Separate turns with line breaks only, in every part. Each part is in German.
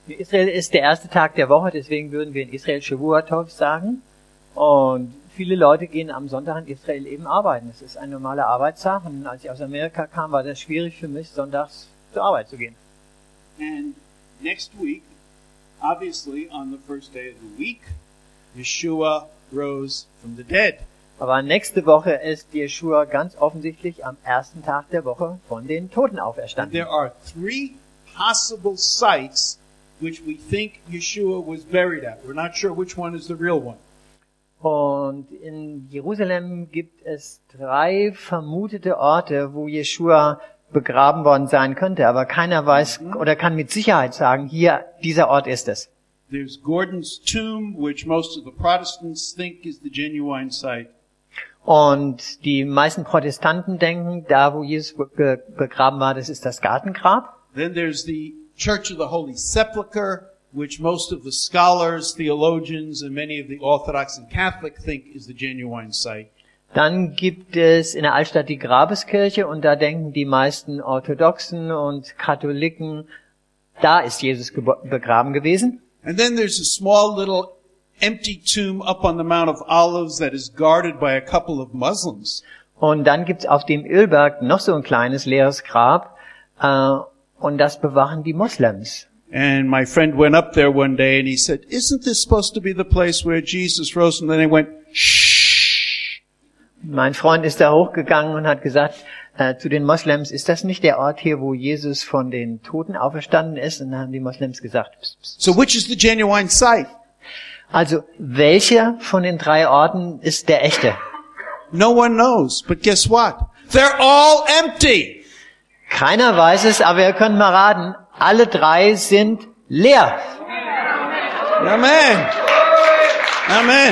Israel ist der erste Tag der Woche, deswegen würden wir in Israel Shavuot sagen. Und viele Leute gehen am Sonntag in Israel eben arbeiten. Es ist ein normaler Arbeitstag. Und als ich aus Amerika kam, war das schwierig für mich, sonntags zur Arbeit zu gehen.
And next week, obviously on the first day of the week, Yeshua rose from the dead.
Aber nächste Woche ist Jeschua ganz offensichtlich am ersten Tag der Woche von den Toten
And
auferstanden.
there are 3 possible sites which we think Yeshua was buried at. We're not sure which one is the real one.
Und in Jerusalem gibt es 3 vermutete Orte, wo Jeschua begraben worden sein könnte, aber keiner weiß oder kann mit Sicherheit sagen, hier, dieser Ort ist es.
There's Gordon's tomb, which most of the Protestants think is the genuine site.
Und die meisten Protestanten denken, da wo Jesus begraben war, das ist das Gartengrab.
Then there's the Church of the Holy Sepulchre, which most of the scholars, theologians, and many of the Orthodox and Catholic think is the genuine site.
Dann gibt es in der Altstadt die Grabeskirche und da denken die meisten Orthodoxen und Katholiken, da ist Jesus begraben gewesen.
And then there's a small little empty tomb up on the Mount of Olives that is guarded by a couple of Muslims.
Und dann gibt's auf dem Ölberg noch so ein kleines leeres Grab und das bewachen die Moslems.
And my friend went up there one day and he said, "Isn't this supposed to be the place where Jesus rose?" And then they went, "Shh."
Mein Freund ist da hochgegangen und hat gesagt zu den Moslems, ist das nicht der Ort hier, wo Jesus von den Toten auferstanden ist? Und dann haben die Moslems gesagt, pst, pst.
So which is the genuine site?
Also, welcher von den 3 Orten ist der echte?
No one knows, but guess what? They're all empty.
Keiner weiß es, aber ihr könnt mal raten, alle 3 sind leer.
Amen. Amen.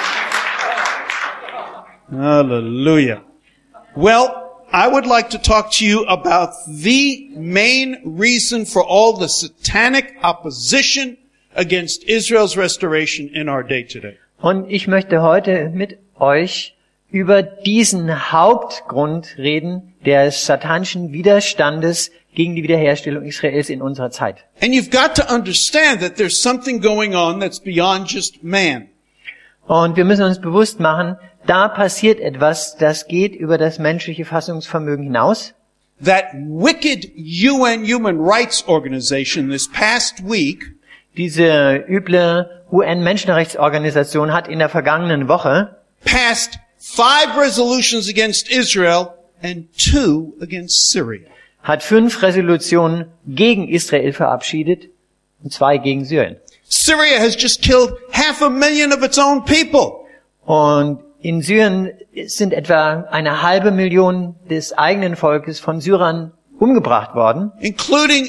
Hallelujah. Well, I would like to talk to you about the main reason for all the satanic opposition against Israel's restoration in our day today.
Und ich möchte heute mit euch über diesen Hauptgrund reden des satanischen Widerstandes gegen die Wiederherstellung Israels in unserer Zeit.
And you've got to understand that there's something going on that's beyond just man.
Und wir müssen uns bewusst machen, da passiert etwas, das geht über das menschliche Fassungsvermögen hinaus.
That wicked UN Human Rights Organization this past week
Diese üble UN-Menschenrechtsorganisation hat in der vergangenen Woche
passed 5 resolutions against Israel and 2 against Syria.
hat 5 Resolutionen gegen Israel verabschiedet und 2 gegen Syrien.
Syria has just killed 500,000 of its own people.
Und in Syrien sind etwa 500,000 des eigenen Volkes von Syrern umgebracht worden.
Including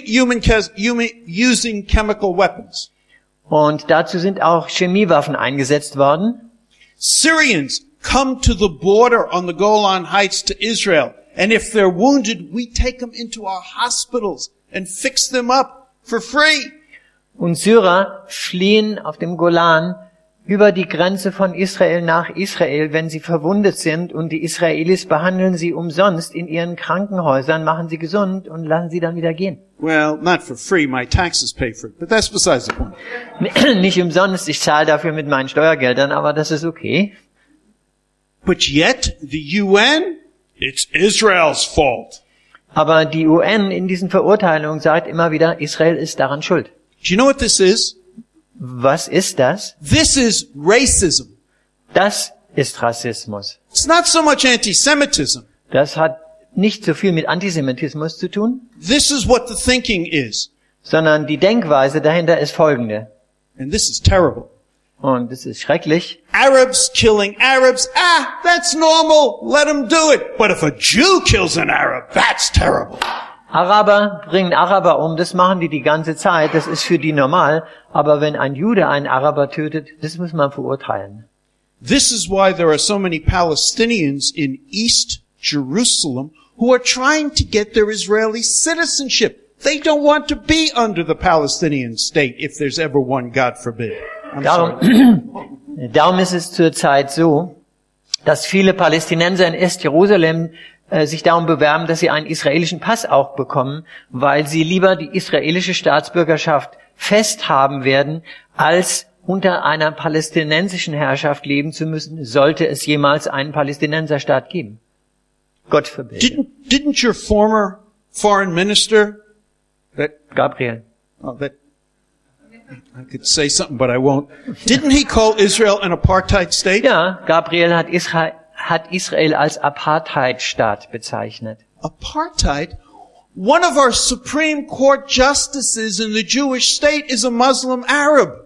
using chemical weapons.
Und dazu sind auch Chemiewaffen eingesetzt worden.
Syrians come to the border on the Golan Heights to Israel. And if they're wounded, we take them into our hospitals and fix them up for free.
Und Syrer fliehen auf dem Golan über die Grenze von Israel nach Israel, wenn sie verwundet sind, und die Israelis behandeln sie umsonst in ihren Krankenhäusern, machen sie gesund und lassen sie dann wieder gehen.
Well, not for free. My taxes pay for it. But that's besides the point.
Nicht umsonst, ich zahle dafür mit meinen Steuergeldern, aber das ist okay.
But yet, the UN, it's Israel's fault.
Aber die UN in diesen Verurteilungen sagt immer wieder, Israel ist daran schuld.
Do you know what this is?
Was ist das?
This is racism.
Das ist Rassismus.
It's not so much anti-Semitism.
Das hat nicht so viel mit Antisemitismus zu tun,
This is what the thinking is.
sondern die Denkweise dahinter ist folgende.
And this is terrible.
Und das ist schrecklich.
Arabs killing Arabs, that's normal. Let them do it. But if a Jew kills an Arab, that's terrible.
Araber bringen Araber um, das machen die ganze Zeit, das ist für die normal. Aber wenn ein Jude einen Araber tötet, das muss man verurteilen.
This is why there are so many Palestinians in East Jerusalem who are trying to get their Israeli citizenship. They don't want to be under the Palestinian state if there's ever one, God forbid. I'm sorry.
Darum ist es zurzeit so, dass viele Palästinenser in Est-Jerusalem sich darum bewerben, dass sie einen israelischen Pass auch bekommen, weil sie lieber die israelische Staatsbürgerschaft fest haben werden, als unter einer palästinensischen Herrschaft leben zu müssen, sollte es jemals einen Palästinenserstaat geben. Gott verbinde.
Didn't your former foreign minister,
Gabriel.
that I could say something, but I won't. Didn't he call Israel an apartheid state?
Ja, Gabriel hat Israel als Apartheidstaat bezeichnet.
Apartheid? One of our Supreme Court justices in the Jewish state is a Muslim Arab.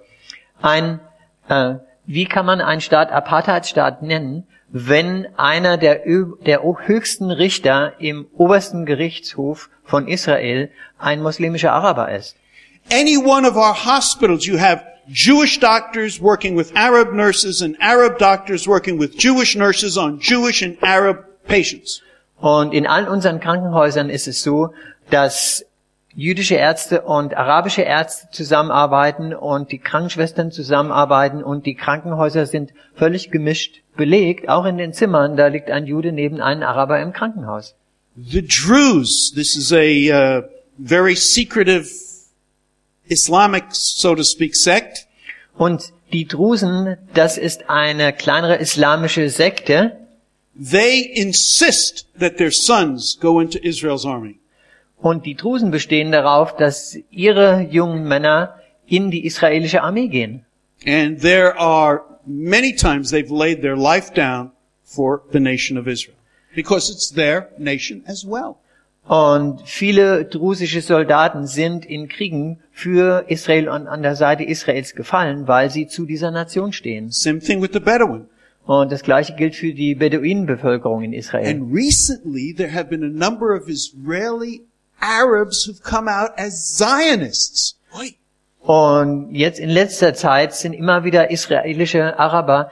Wie kann man einen Staat Apartheidstaat nennen, wenn einer der höchsten Richter im obersten Gerichtshof von Israel ein muslimischer Araber ist?
Any one of our hospitals, you have Jewish doctors working with Arab nurses and Arab doctors working with Jewish nurses on Jewish and Arab patients.
Und in allen unseren Krankenhäusern ist es so, dass jüdische Ärzte und arabische Ärzte zusammenarbeiten und die Krankenschwestern zusammenarbeiten und die Krankenhäuser sind völlig gemischt belegt. Auch in den Zimmern, da liegt ein Jude neben einem Araber im Krankenhaus.
The Druze, this is a very secretive Islamic, so to speak, sect.
Und die Drusen, das ist eine kleinere islamische Sekte.
They insist that their sons go into Israel's army.
Und die Drusen bestehen darauf, dass ihre jungen Männer in die israelische Armee gehen.
And there are many times they've laid their life down for the nation of Israel. Because it's their nation as well.
Und viele drusische Soldaten sind in Kriegen für Israel und an der Seite Israels gefallen, weil sie zu dieser Nation stehen.
Same thing with the Bedouin.
Und das Gleiche gilt für die Beduinenbevölkerung in Israel.
And recently there have been a number of Israeli Arabs who've come out as Zionists.
Und jetzt in letzter Zeit sind immer wieder israelische Araber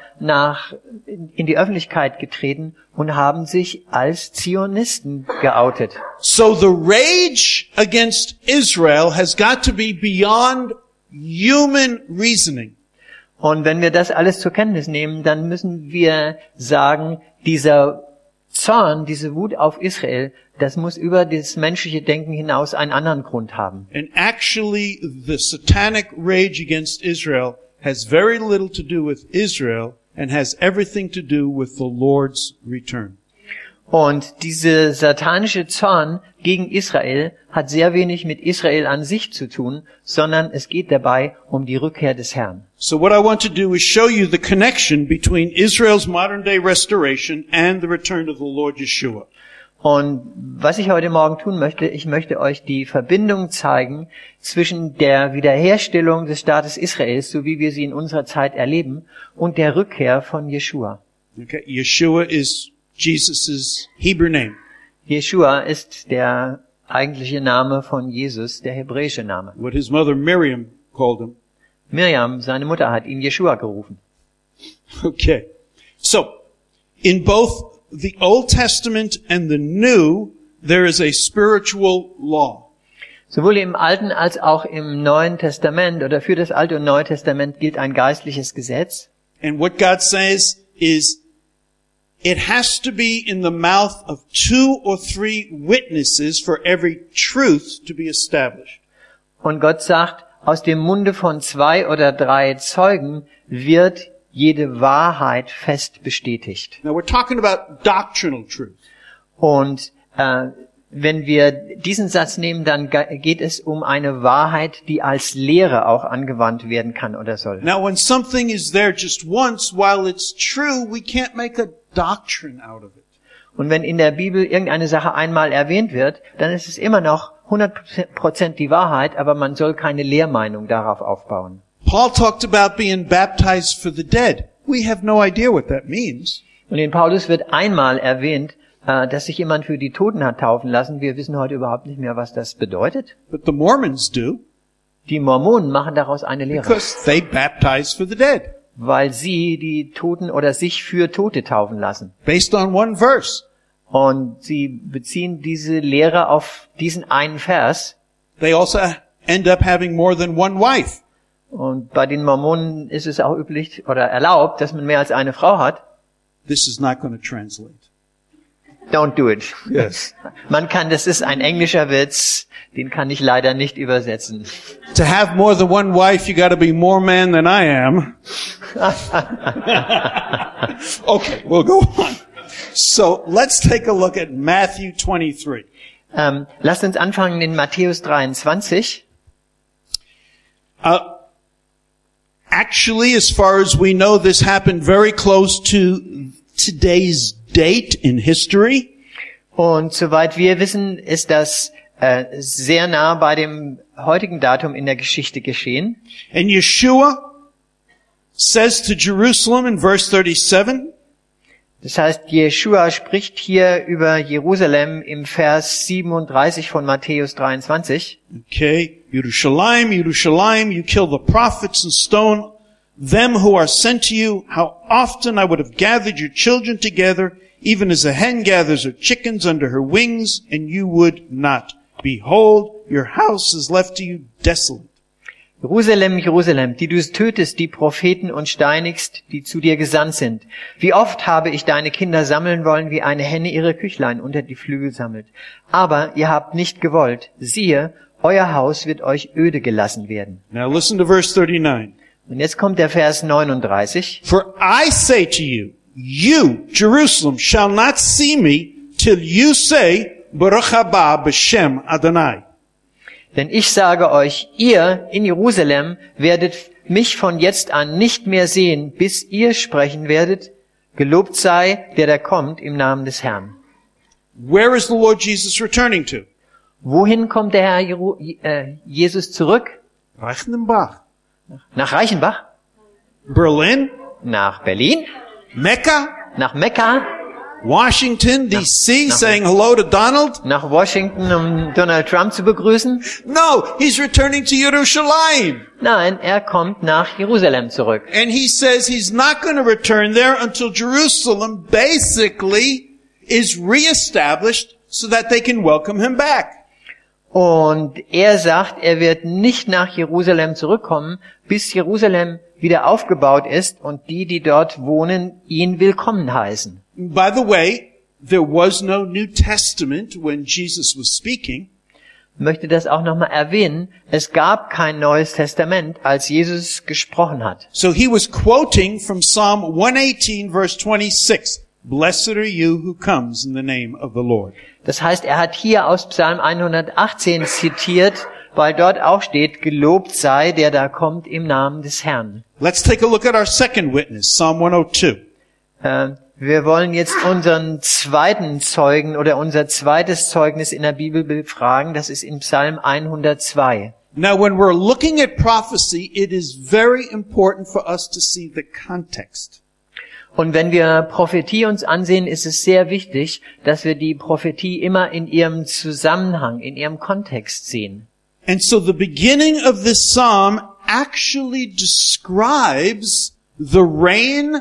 in die Öffentlichkeit getreten und haben sich als Zionisten geoutet.
So the rage against Israel has got to be beyond human reasoning.
Und wenn wir das alles zur Kenntnis nehmen, dann müssen wir sagen, dieser Zorn, diese Wut auf Israel, das muss über das menschliche Denken hinaus einen anderen Grund haben.
And actually, the satanic rage against Israel has very little to do with Israel and has everything to do with the Lord's return.
Und diese satanische Zorn gegen Israel hat sehr wenig mit Israel an sich zu tun, sondern es geht dabei um die Rückkehr des Herrn.
So what I want to do is show you the connection between Israel's modern day restoration and the return of the Lord Yeshua.
Und was ich heute Morgen tun möchte, ich möchte euch die Verbindung zeigen zwischen der Wiederherstellung des Staates Israels, so wie wir sie in unserer Zeit erleben, und der Rückkehr von Jeschua.
Okay, Yeshua is Jesus' Hebrew name.
Jeschua ist der eigentliche Name von Jesus, der hebräische Name.
What his mother Miriam called him.
Miriam, seine Mutter, hat ihn Jeschua gerufen.
Okay. So, in both the Old Testament and the New, there is a spiritual law.
Sowohl im Alten als auch im Neuen Testament oder für das Alte und Neue Testament gilt ein geistliches Gesetz.
And what God says is, it has to be in the mouth of 2 or 3 witnesses for every truth to be established.
Und Gott sagt, aus dem Munde von 2 oder 3 Zeugen wird jede Wahrheit fest bestätigt.
Now we're talking about doctrinal truth.
Und wenn wir diesen Satz nehmen, dann geht es um eine Wahrheit, die als Lehre auch angewandt werden kann oder soll.
Now when something is there just once, while it's true, we can't make a doctrine out of it.
Und wenn in der Bibel irgendeine Sache einmal erwähnt wird, dann ist es immer noch 100% die Wahrheit, aber man soll keine Lehrmeinung darauf aufbauen.
Paul talked about being baptized for the dead. We have no idea what that means.
Und in Paulus wird einmal erwähnt, dass sich jemand für die Toten hat taufen lassen. Wir wissen heute überhaupt nicht mehr, was das bedeutet.
But the Mormons do.
Die Mormonen machen daraus eine Lehre.
Because they baptize for the dead.
Weil sie die Toten oder sich für Tote taufen lassen.
Based on one verse.
Und sie beziehen diese Lehre auf diesen einen Vers.
They also end up having more than one wife.
Und bei den Mormonen ist es auch üblich oder erlaubt, dass man mehr als eine Frau hat.
This is not going to translate.
Don't do it.
Yes.
Das ist ein englischer Witz, den kann ich leider nicht übersetzen.
To have more than one wife, you got to be more man than I am. Okay, we'll go on. So let's take a look at Matthew 23.
Lasst uns anfangen in Matthäus 23.
Actually, as far as we know, this happened very close to today's date in history.
Und soweit wir wissen, ist das sehr nah bei dem heutigen Datum in der Geschichte geschehen.
And Yeshua says to Jerusalem in verse 37,
Das heißt, Jeschua spricht hier über Jerusalem im Vers 37 von Matthäus 23.
okay, Yerushalayim, Yerushalayim, you kill the prophets and stone them who are sent to you. How often I would have gathered your children together, even as a hen gathers her chickens under her wings, and you would not. Behold, your house is left to you desolate.
Jerusalem, Jerusalem, die du tötest, die Propheten und steinigst, die zu dir gesandt sind. Wie oft habe ich deine Kinder sammeln wollen, wie eine Henne ihre Küchlein unter die Flügel sammelt. Aber ihr habt nicht gewollt. Siehe, euer Haus wird euch öde gelassen werden.
Now listen to verse 39.
Und jetzt kommt der Vers 39.
For I say to you, you, Jerusalem, shall not see me till you say, Baruch haba b'shem Adonai.
Denn ich sage euch, ihr in Jerusalem werdet mich von jetzt an nicht mehr sehen, bis ihr sprechen werdet, gelobt sei, der da kommt im Namen des Herrn.
Where is the Lord Jesus returning to?
Wohin kommt der Herr Jesus zurück?
Reichenbach.
Nach Reichenbach?
Berlin?
Nach Berlin?
Mecca?
Nach Mekka?
Washington, D.C., saying hello to Donald?
Nach Washington, um Donald Trump zu begrüßen?
No, he's returning to Yerushalayim.
Nein, er kommt nach Jerusalem zurück.
And he says he's not going to return there until Jerusalem basically is reestablished so that they can welcome him back.
Und er sagt, er wird nicht nach Jerusalem zurückkommen, bis Jerusalem wieder aufgebaut ist und die dort wohnen, ihn willkommen heißen.
By the way, there was no New Testament when Jesus was speaking.
Ich möchte das auch nochmal erwähnen. Es gab kein Neues Testament, als Jesus gesprochen hat.
So he was quoting from Psalm 118 verse 26. Blessed are you who comes in the name of the Lord.
Das heißt, er hat hier aus Psalm 118 zitiert, weil dort auch steht, gelobt sei, der da kommt im Namen des Herrn.
Let's take a look at our second witness, Psalm 102.
Wir wollen jetzt unseren zweiten Zeugen oder unser zweites Zeugnis in der Bibel befragen. Das ist in Psalm 102.
Now, when we're looking at prophecy, it is very important for us to see the context.
Und wenn wir Prophetie uns ansehen, ist es sehr wichtig, dass wir die Prophetie immer in ihrem Zusammenhang, in ihrem Kontext sehen.
And so the beginning of this psalm actually describes the reign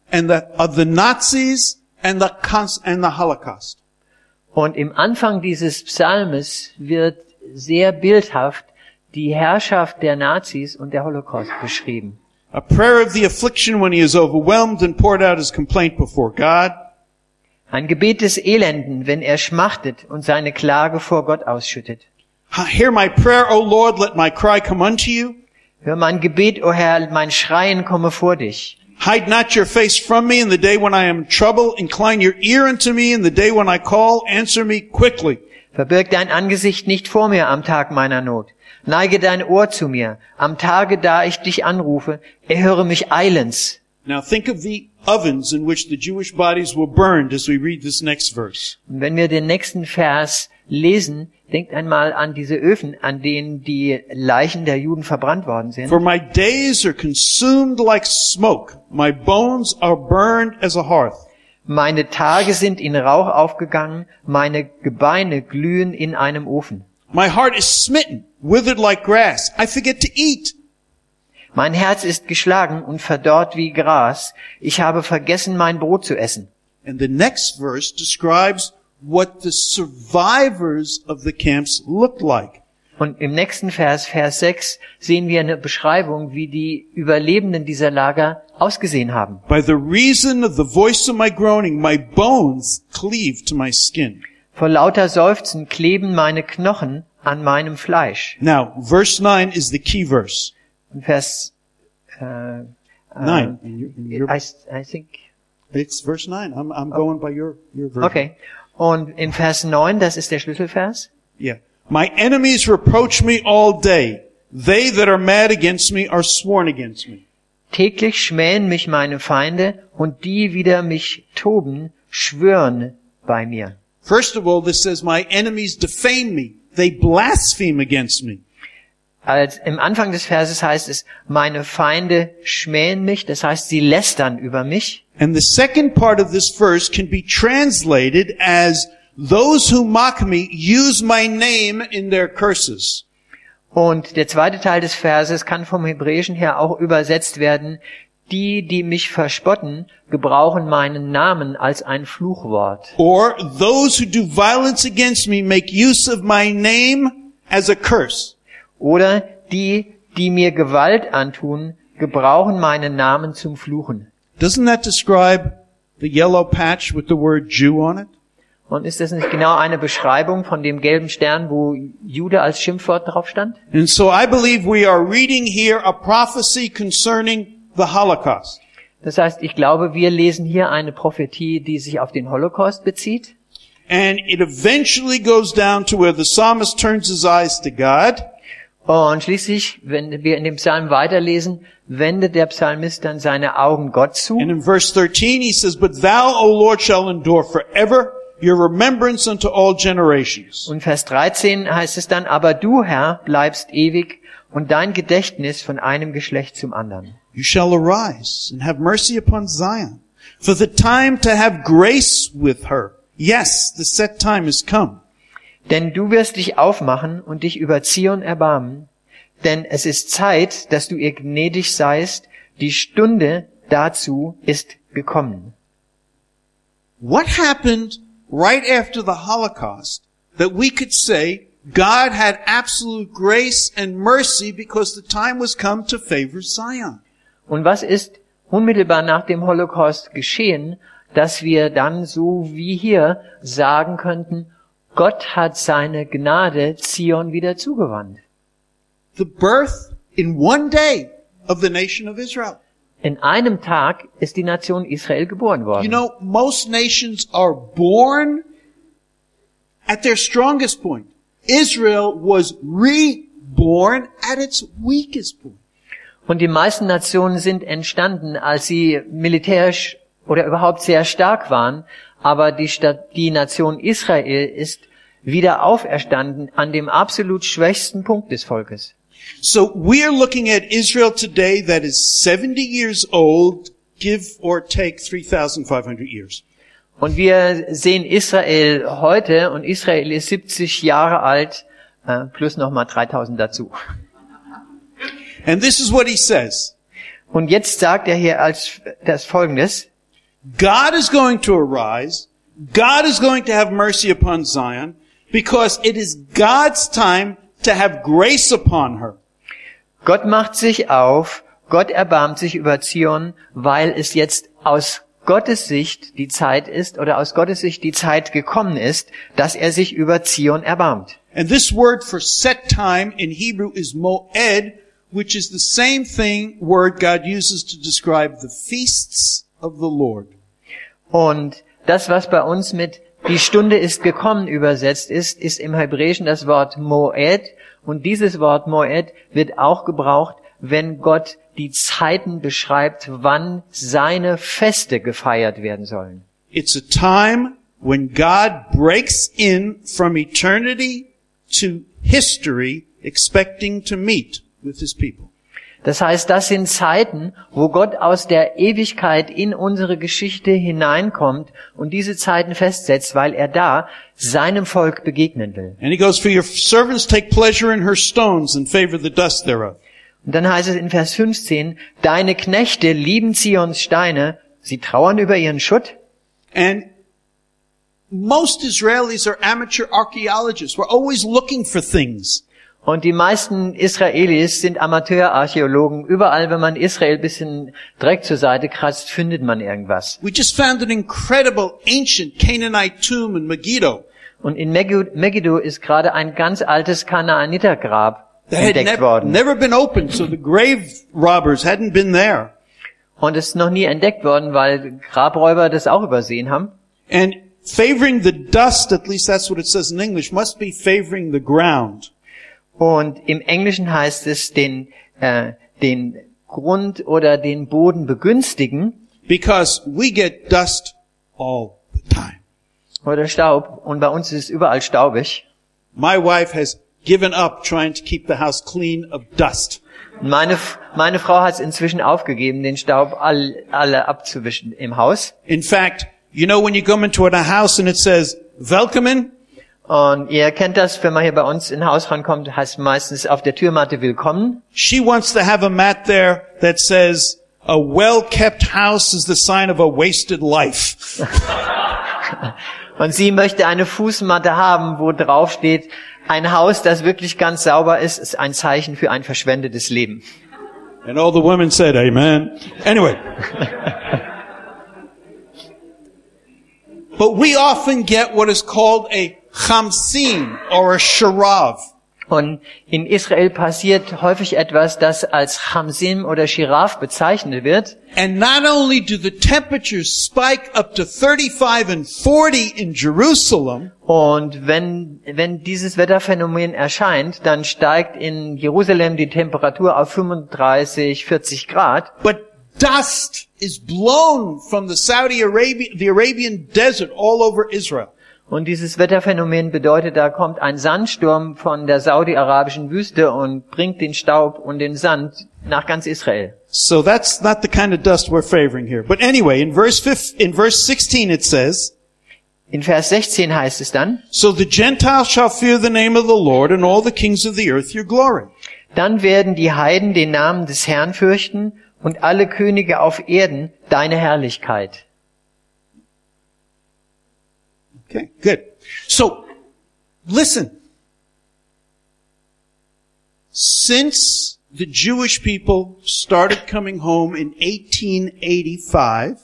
of the Nazis and the Holocaust.
Und im Anfang dieses Psalmes wird sehr bildhaft die Herrschaft der Nazis und der Holocaust beschrieben.
A prayer of the affliction when he is overwhelmed and poured out his complaint before God.
Ein Gebet des Elenden, wenn er schmachtet und seine Klage vor Gott ausschüttet.
Hear my prayer, O Lord, let my cry come unto you.
Hör mein Gebet, o Herr, mein Schreien komme vor dich.
Hide not your face from me in the day when I am in trouble. Incline your ear unto me in the day when I call. Answer me quickly.
Verbirg dein Angesicht nicht vor mir am Tag meiner Not. Neige dein Ohr zu mir. Am Tage, da ich dich anrufe, erhöre mich eilends.
Now think of the ovens in which the Jewish bodies were burned as we read this next verse.
Und wenn wir den nächsten Vers lesen, denkt einmal an diese Öfen, an denen die Leichen der Juden verbrannt worden sind.
For my days are consumed like smoke. My bones are burned as a hearth.
Meine Tage sind in Rauch aufgegangen, meine Gebeine glühen in einem Ofen.
My heart is smitten, withered like grass. I forget to eat.
Mein Herz ist geschlagen und verdorrt wie Gras. Ich habe vergessen, mein Brot zu essen.
And the next verse describes what the survivors of the camps looked like.
Und im nächsten Vers, Vers 6, sehen wir eine Beschreibung, wie die Überlebenden dieser Lager ausgesehen haben.
By the reason of the voice of my groaning, my bones cleave to my skin.
Vor lauter Seufzen kleben meine Knochen an meinem Fleisch.
Now, verse 9 is the key verse.
Vers
9.
I think.
It's verse 9. I'm going by your version.
Okay. Und in Vers 9, das ist der Schlüsselvers.
Yeah. My enemies reproach me all day. They that are mad against me are sworn against me.
Täglich schmähen mich meine Feinde und die wider mich toben, schwören bei mir.
First of all, this says, my enemies defame me. They blaspheme against me.
Als im Anfang des Verses heißt es, meine Feinde schmähen mich, das heißt, sie lästern über mich.
And the second part of this verse can be translated as, those who mock me use my name in their curses.
Und der zweite Teil des Verses kann vom Hebräischen her auch übersetzt werden, die mich verspotten, gebrauchen meinen Namen als ein Fluchwort.
Or, those who do violence against me make use of my name as a curse.
Oder die mir Gewalt antun, gebrauchen meinen Namen zum Fluchen.
Doesn't that describe the yellow patch with the word Jew on it?
Und ist das nicht genau eine Beschreibung von dem gelben Stern, wo Jude als Schimpfwort drauf stand?
And so I believe we are reading here a prophecy concerning the Holocaust.
Das heißt, ich glaube, wir lesen hier eine Prophetie, die sich auf den Holocaust bezieht.
And it eventually goes down to where the psalmist turns his eyes to God.
Und schließlich, wenn wir in dem Psalm weiterlesen, wendet der Psalmist dann seine Augen Gott zu.
And in verse 13 he says, But thou, O Lord, shall endure forever, your remembrance unto all generations.
Und Vers 13 heißt es dann, aber du, Herr, bleibst ewig und dein Gedächtnis von einem Geschlecht zum anderen.
You shall arise and have mercy upon Zion, for the time to have grace with her. Yes, the set time is come.
Denn du wirst dich aufmachen und dich über Zion erbarmen, denn es ist Zeit, dass du ihr gnädig seist, die Stunde dazu ist gekommen.
What happened right after the Holocaust that we could say God had absolute grace and mercy because the time was come to favor Zion?
Und was ist unmittelbar nach dem Holocaust geschehen, dass wir dann so wie hier sagen könnten, Gott hat seine Gnade Zion wieder zugewandt.
The birth in one day of the nation of Israel.
In einem Tag ist die Nation Israel geboren worden.
You know, most nations are born at their strongest point. Israel was reborn at its weakest point.
Und die meisten Nationen sind entstanden, als sie militärisch oder überhaupt sehr stark waren, aber die Nation Israel ist wieder auferstanden an dem absolut schwächsten Punkt des Volkes.
So we are looking at Israel today that is 70 years old, give or take 3,500 years.
Und wir sehen Israel heute, und Israel ist 70 Jahre alt, plus nochmal 3000 dazu.
And this is what he says.
Und jetzt sagt er hier als das Folgendes:
God is going to arise. God is going to have mercy upon Zion because it is God's time to have grace upon her.
Gott macht sich auf, Gott erbarmt sich über Zion, weil es jetzt aus Gottes Sicht die Zeit ist, oder aus Gottes Sicht die Zeit gekommen ist, dass er sich über Zion erbarmt.
And this word for set time in Hebrew is moed, which is the same word God uses to describe the feasts of the Lord.
Und das, was bei uns mit die Stunde ist gekommen übersetzt ist im Hebräischen das Wort moed. Und dieses Wort moed wird auch gebraucht, wenn Gott die Zeiten beschreibt, wann seine Feste gefeiert werden sollen.
It's a time when God breaks in from eternity to history, expecting to meet with his people.
Das heißt, das sind Zeiten, wo Gott aus der Ewigkeit in unsere Geschichte hineinkommt und diese Zeiten festsetzt, weil er da seinem Volk begegnen will.
And he goes, for your servants take pleasure in her stones and favor the dust thereof.
Und dann heißt es in Vers 15, deine Knechte lieben Zions Steine, sie trauern über ihren Schutt.
And most Israelis are amateur archaeologists. We're always looking for things.
Und die meisten Israelis sind Amateurarchäologen. Überall, wenn man Israel ein bisschen Dreck zur Seite kratzt, findet man irgendwas.
We just found an incredible ancient Canaanite tomb in Megiddo
Und in Megiddo ist gerade ein ganz altes Kanaanitergrab
that had
entdeckt worden.
never been opened, so the grave robbers hadn't been there.
Und es ist noch nie entdeckt worden, weil Grabräuber das auch übersehen haben.
And favoring the dust, at least that's what it says in English, must be favoring the ground.
Und im Englischen heißt es den Grund oder den Boden begünstigen
Because we get dust all the time.
oder Staub. Und bei uns ist es überall staubig.
My wife has given up trying to keep the house clean of dust.
Meine Frau hat es inzwischen aufgegeben, den Staub alle abzuwischen im Haus.
In fact, you know when you come into a house and it says, Welcome,
Und ihr kennt das, wenn man hier bei uns in ein Haus rankommt, heißt meistens auf der Türmatte willkommen.
she wants to have a mat there that says, a well-kept house is the sign of a wasted life.
Und sie möchte eine Fußmatte haben, wo drauf steht, ein Haus, das wirklich ganz sauber ist, ist ein Zeichen für ein verschwendetes Leben.
And all the women said, Amen. Anyway. But we often get what is called a chamsin or a sharav.
Und in Israel passiert häufig etwas, das als Chamsim oder Shiraf bezeichnet wird.
And not only do the temperatures spike up to 35 and 40 in Jerusalem,
Und wenn dieses Wetterphänomen erscheint, dann steigt in Jerusalem die Temperatur auf 35, 40 Grad.
but dust is blown from the the Arabian desert all over Israel.
Und dieses Wetterphänomen bedeutet, da kommt ein Sandsturm von der saudi-arabischen Wüste und bringt den Staub und den Sand nach ganz Israel.
So that's not the kind of dust we're favoring here. But anyway, in verse 16 it says,
In Vers 16 heißt es dann,
so the Gentiles shall fear the name of the Lord, and all the kings of the earth your glory.
dann werden die Heiden den Namen des Herrn fürchten und alle Könige auf Erden deine Herrlichkeit.
Okay, good. So, listen. Since the Jewish people started coming home in 1885,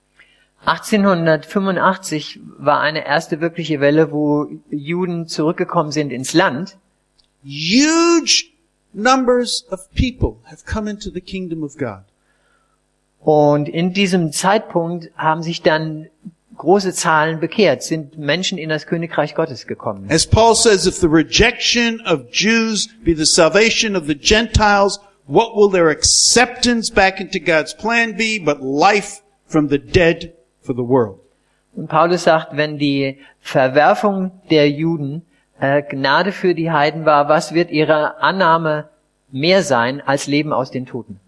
1885 war eine erste wirkliche Welle, wo Juden zurückgekommen sind ins Land.
huge numbers of people have come into the kingdom of God.
Und in diesem Zeitpunkt haben sich dann große Zahlen bekehrt, sind Menschen in das Königreich Gottes gekommen.
As Paul says, if the rejection of Jews be the salvation of the Gentiles, what will their acceptance back into God's plan be but life from the dead for the world?
Und Paulus sagt, wenn die Verwerfung der Juden Gnade für die Heiden war, was wird ihre Annahme mehr sein als Leben aus den Toten?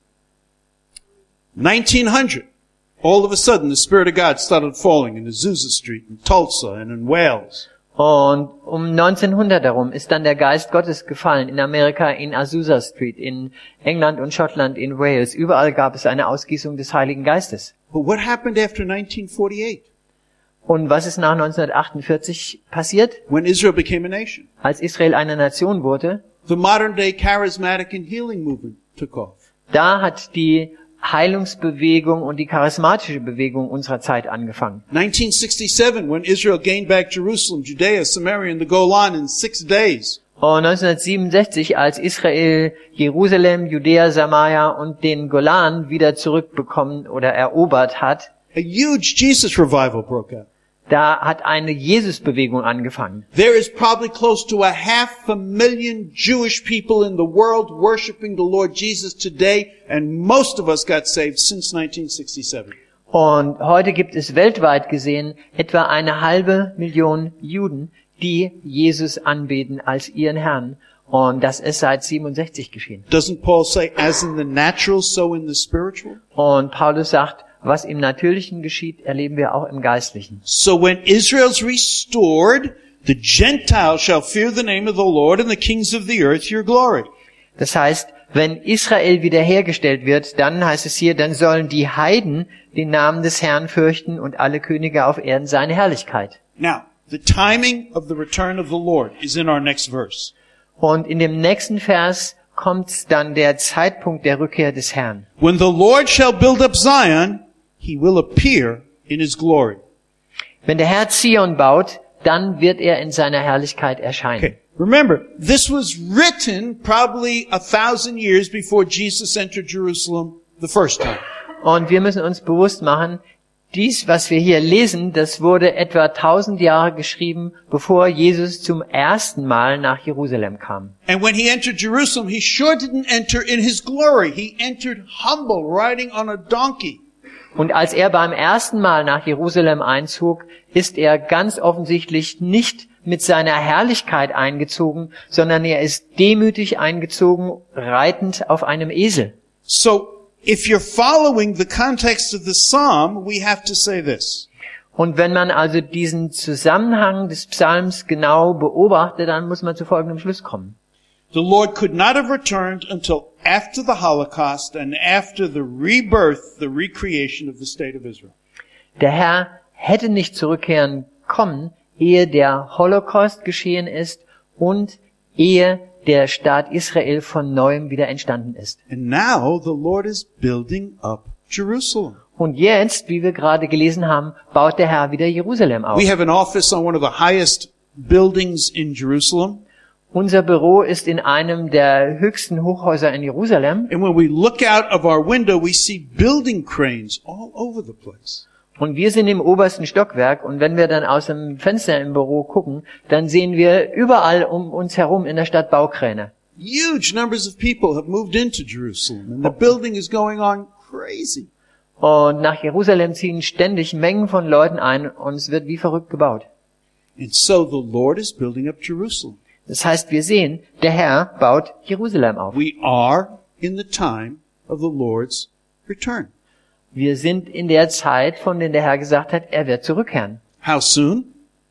1900, all of a sudden the Spirit of God started falling in Azusa Street, in Tulsa, and in Wales.
Und um 1900 herum ist dann der Geist Gottes gefallen in Amerika, in Azusa Street, in England und Schottland, in Wales. Überall gab es eine Ausgießung des Heiligen Geistes.
But what happened after 1948,
Und was ist nach 1948 passiert?
when Israel became a nation?
Als Israel eine Nation wurde,
The modern day charismatic and healing movement took off.
da hat die Heilungsbewegung und die charismatische Bewegung unserer Zeit angefangen.
1967, when Israel gained back Jerusalem, Judea, Samaria, and the Golan in 6 days.
Und 1967, als Israel Jerusalem, Judäa, Samaria und den Golan wieder zurückbekommen oder erobert hat,
A huge Jesus revival broke out.
da hat eine Jesusbewegung angefangen.
There is probably close to 500,000 Jewish people in the world worshiping the Lord Jesus today, and most of us got saved since 1967.
Und heute gibt es weltweit gesehen etwa 500,000 Juden, die Jesus anbeten als ihren Herrn. Und das ist seit 67 geschehen.
Doesn't Paul say, as in the natural, so in the spiritual?
Und Paulus sagt, was im Natürlichen geschieht, erleben wir auch im Geistlichen.
So when Israel's restored, the Gentiles shall fear the name of the Lord, and the kings of the earth your glory.
Das heißt, wenn Israel wiederhergestellt wird, dann heißt es hier, dann sollen die Heiden den Namen des Herrn fürchten und alle Könige auf Erden seine Herrlichkeit.
Now, the timing of the return of the Lord is in our next verse.
Und in dem nächsten Vers kommt dann der Zeitpunkt der Rückkehr des Herrn.
When the Lord shall build up Zion, he will appear in his glory.
Wenn der Herr Zion baut, dann wird er in seiner Herrlichkeit erscheinen.
Okay. Remember, this was written probably 1,000 years before Jesus entered Jerusalem the first time.
Und wir müssen uns bewusst machen, dies, was wir hier lesen, das wurde etwa 1000 Jahre geschrieben, bevor Jesus zum ersten Mal nach Jerusalem kam.
And when he entered Jerusalem, he sure didn't enter in his glory. He entered humble, riding on a donkey.
Und als er beim ersten Mal nach Jerusalem einzog, ist er ganz offensichtlich nicht mit seiner Herrlichkeit eingezogen, sondern er ist demütig eingezogen, reitend auf einem Esel.
So, if you're following the context of the psalm, we have to say this.
Und wenn man also diesen Zusammenhang des Psalms genau beobachtet, dann muss man zu folgendem Schluss kommen.
The Lord could not have returned until after the Holocaust and after the rebirth, the recreation of the state of Israel.
Der Herr hätte nicht zurückkehren kommen, ehe der Holocaust geschehen ist und ehe der Staat Israel von neuem wieder entstanden ist.
And now the Lord is building up Jerusalem.
Und jetzt, wie wir gerade gelesen haben, baut der Herr wieder Jerusalem auf.
We have an office on one of the highest buildings in Jerusalem.
Unser Büro ist in einem der höchsten Hochhäuser in Jerusalem.
And when we look out of our window, we see building cranes all over the place.
Und wir sind im obersten Stockwerk und wenn wir dann aus dem Fenster im Büro gucken, dann sehen wir überall um uns herum in der Stadt Baukräne.
Huge numbers of people have moved into Jerusalem and the building is going on crazy.
Und nach Jerusalem ziehen ständig Mengen von Leuten ein und es wird wie verrückt gebaut.
And so the Lord is building up Jerusalem.
Das heißt, wir sehen, der Herr baut Jerusalem auf.
We are in the time of the Lord's return.
Wir sind in der Zeit, von der der Herr gesagt hat, er wird zurückkehren.
How soon?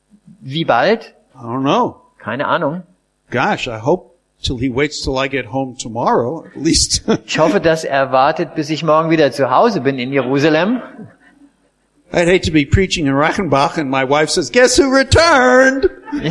Wie bald?
I don't know.
Keine Ahnung.
Gosh, I hope till he waits till I get home tomorrow, at least.
Ich hoffe, dass er wartet, bis ich morgen wieder zu Hause bin in Jerusalem.
I'd hate to be preaching in Reichenbach and my wife says, guess who returned?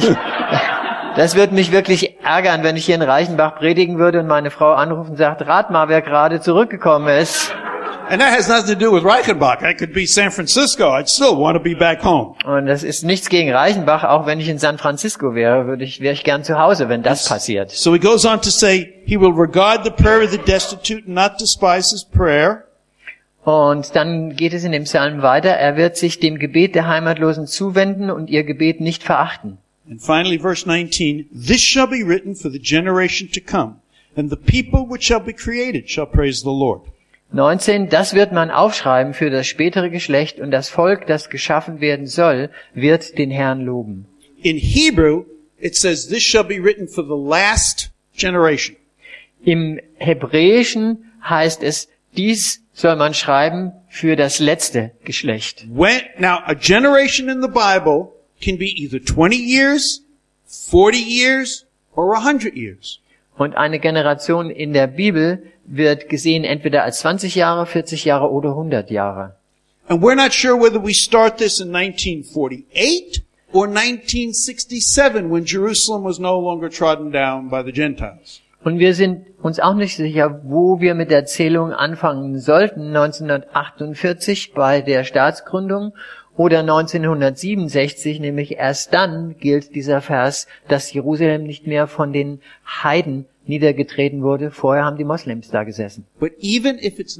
Das würde mich wirklich ärgern, wenn ich hier in Reichenbach predigen würde und meine Frau anruft und sagt, rat mal, wer gerade zurückgekommen ist.
And that has nothing to do with Reichenbach. I could be San Francisco. I'd still want to be back home.
Und das ist nichts gegen Reichenbach. Auch wenn ich in San Francisco wäre, wäre ich gern zu Hause, wenn das passiert.
So he goes on to say, he will regard the prayer of the destitute and not despise his prayer.
Und dann geht es in dem Psalm weiter. Er wird sich dem Gebet der Heimatlosen zuwenden und ihr Gebet nicht verachten.
And finally, verse 19, this shall be written for the generation to come, and the people which shall be created shall praise the Lord.
19, das wird man aufschreiben für das spätere Geschlecht und das Volk, das geschaffen werden soll, wird den Herrn loben.
In Hebrew, it says, this shall be written for the last generation.
Im Hebräischen heißt es, dies soll man schreiben für das letzte Geschlecht.
Now, a generation in the Bible can be either 20 years, 40 years, or 100 years.
Und eine Generation in der Bibel wird gesehen entweder als 20 Jahre, 40 Jahre oder 100 Jahre.
And we're not sure whether we start this in 1948 or 1967 when Jerusalem was no longer trodden down by the Gentiles.
Und wir sind uns auch nicht sicher, wo wir mit der Zählung anfangen sollten, 1948 bei der Staatsgründung oder 1967, nämlich erst dann gilt dieser Vers, dass Jerusalem nicht mehr von den Heiden niedergetreten wurde. Vorher haben die Moslems da gesessen.
But even if it's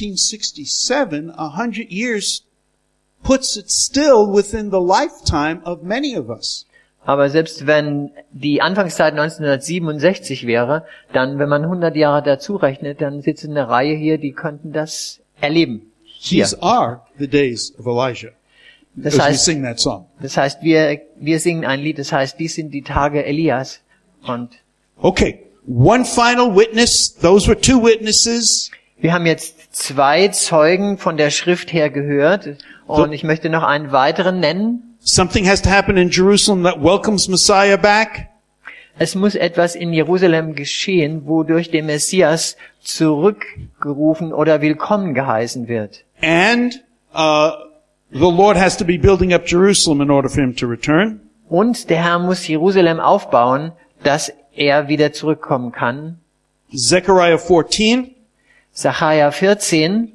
1967, 100 years puts it still within the lifetime of many of us.
Aber selbst wenn die Anfangszeit 1967 wäre, dann, wenn man 100 Jahre dazu rechnet, dann sitzen eine Reihe hier, die könnten das erleben. Hier.
These are the days of Elijah.
Das
As we
heißt,
sing that song.
wir singen ein Lied, das heißt, dies sind die Tage Elias. Und
Okay. One final witness. Those were two witnesses.
wir haben jetzt 2 Zeugen von der Schrift her gehört. Und ich möchte noch einen weiteren nennen.
Something has to happen in Jerusalem that welcomes Messiah back.
Es muss etwas in Jerusalem geschehen, wodurch der Messias zurückgerufen oder willkommen geheißen wird.
And the Lord has to be building up Jerusalem in order for him to return.
Und der Herr muss Jerusalem aufbauen, dass er wieder zurückkommen kann.
Zechariah 14.
Sacharja 14.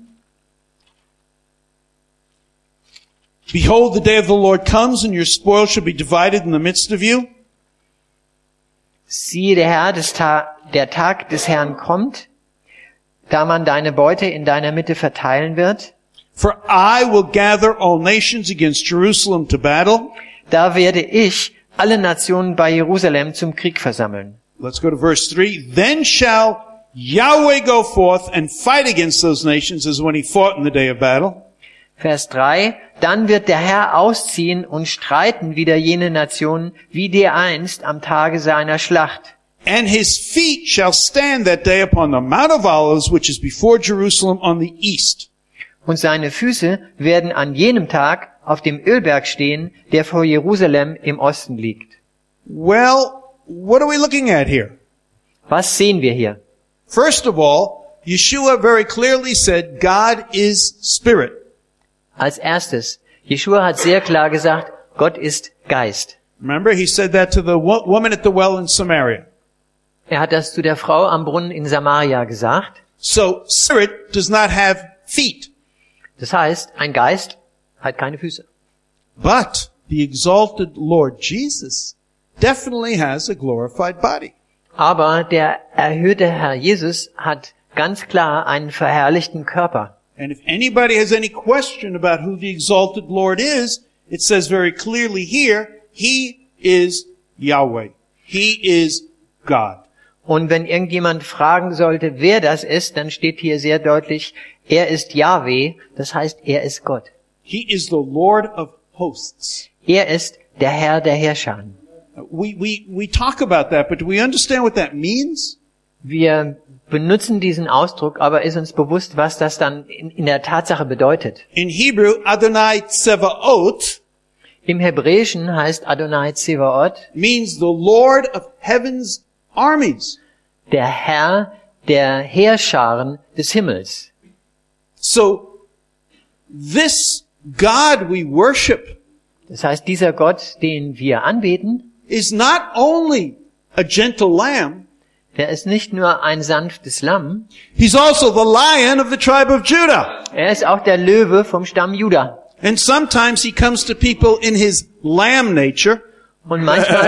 Behold, the day of the Lord comes, and your spoil shall be divided in the midst of you.
Siehe, der Tag des Herrn kommt, da man deine Beute in deiner Mitte verteilen wird.
For I will gather all nations against Jerusalem to battle.
Da werde ich alle Nationen bei Jerusalem zum Krieg versammeln.
Let's go to verse 3. Then shall Yahweh go forth and fight against those nations as when he fought in the day of battle.
Vers 3. Dann wird der Herr ausziehen und streiten wider jene Nationen, wie dereinst am Tage seiner Schlacht.
And his feet shall stand that day upon the Mount of Olives, which is before Jerusalem on the east.
Und seine Füße werden an jenem Tag auf dem Ölberg stehen, der vor Jerusalem im Osten liegt.
Well, what are we looking at here?
Was sehen wir hier?
First of all, Yeshua very clearly said, God is spirit.
Als erstes, Jeschua hat sehr klar gesagt, Gott ist Geist.
Remember, he said that to the woman at the well in Samaria.
Er hat das zu der Frau am Brunnen in Samaria gesagt.
So, spirit does not have feet.
Das heißt, ein Geist hat keine Füße.
But the exalted Lord Jesus definitely has a glorified body.
Aber der erhöhte Herr Jesus hat ganz klar einen verherrlichten Körper.
And if anybody has any question about who the exalted Lord is, it says very clearly here, He is Yahweh. He is God.
Und wenn irgendjemand fragen sollte, wer das ist, dann steht hier sehr deutlich, er ist Yahweh, das heißt, er ist Gott.
He is the Lord of hosts.
Er ist der Herr der Herrscher.
We talk about that, but do we understand what that means?
Wir benutzen diesen Ausdruck, aber ist uns bewusst, was das dann in der Tatsache bedeutet.
In Hebrew, Adonai Tsevaot
Im Hebräischen heißt Adonai Tsevaot
means the Lord of heaven's armies.
der Herr der Heerscharen des Himmels.
So, this God we worship
Das heißt, dieser Gott, den wir anbeten,
is not only a gentle lamb,
der ist nicht nur ein sanftes Lamm,
he's also the lion of the tribe of Judah.
er ist auch der Löwe vom Stamm Juda.
And sometimes he comes to people in his lamb nature.
Und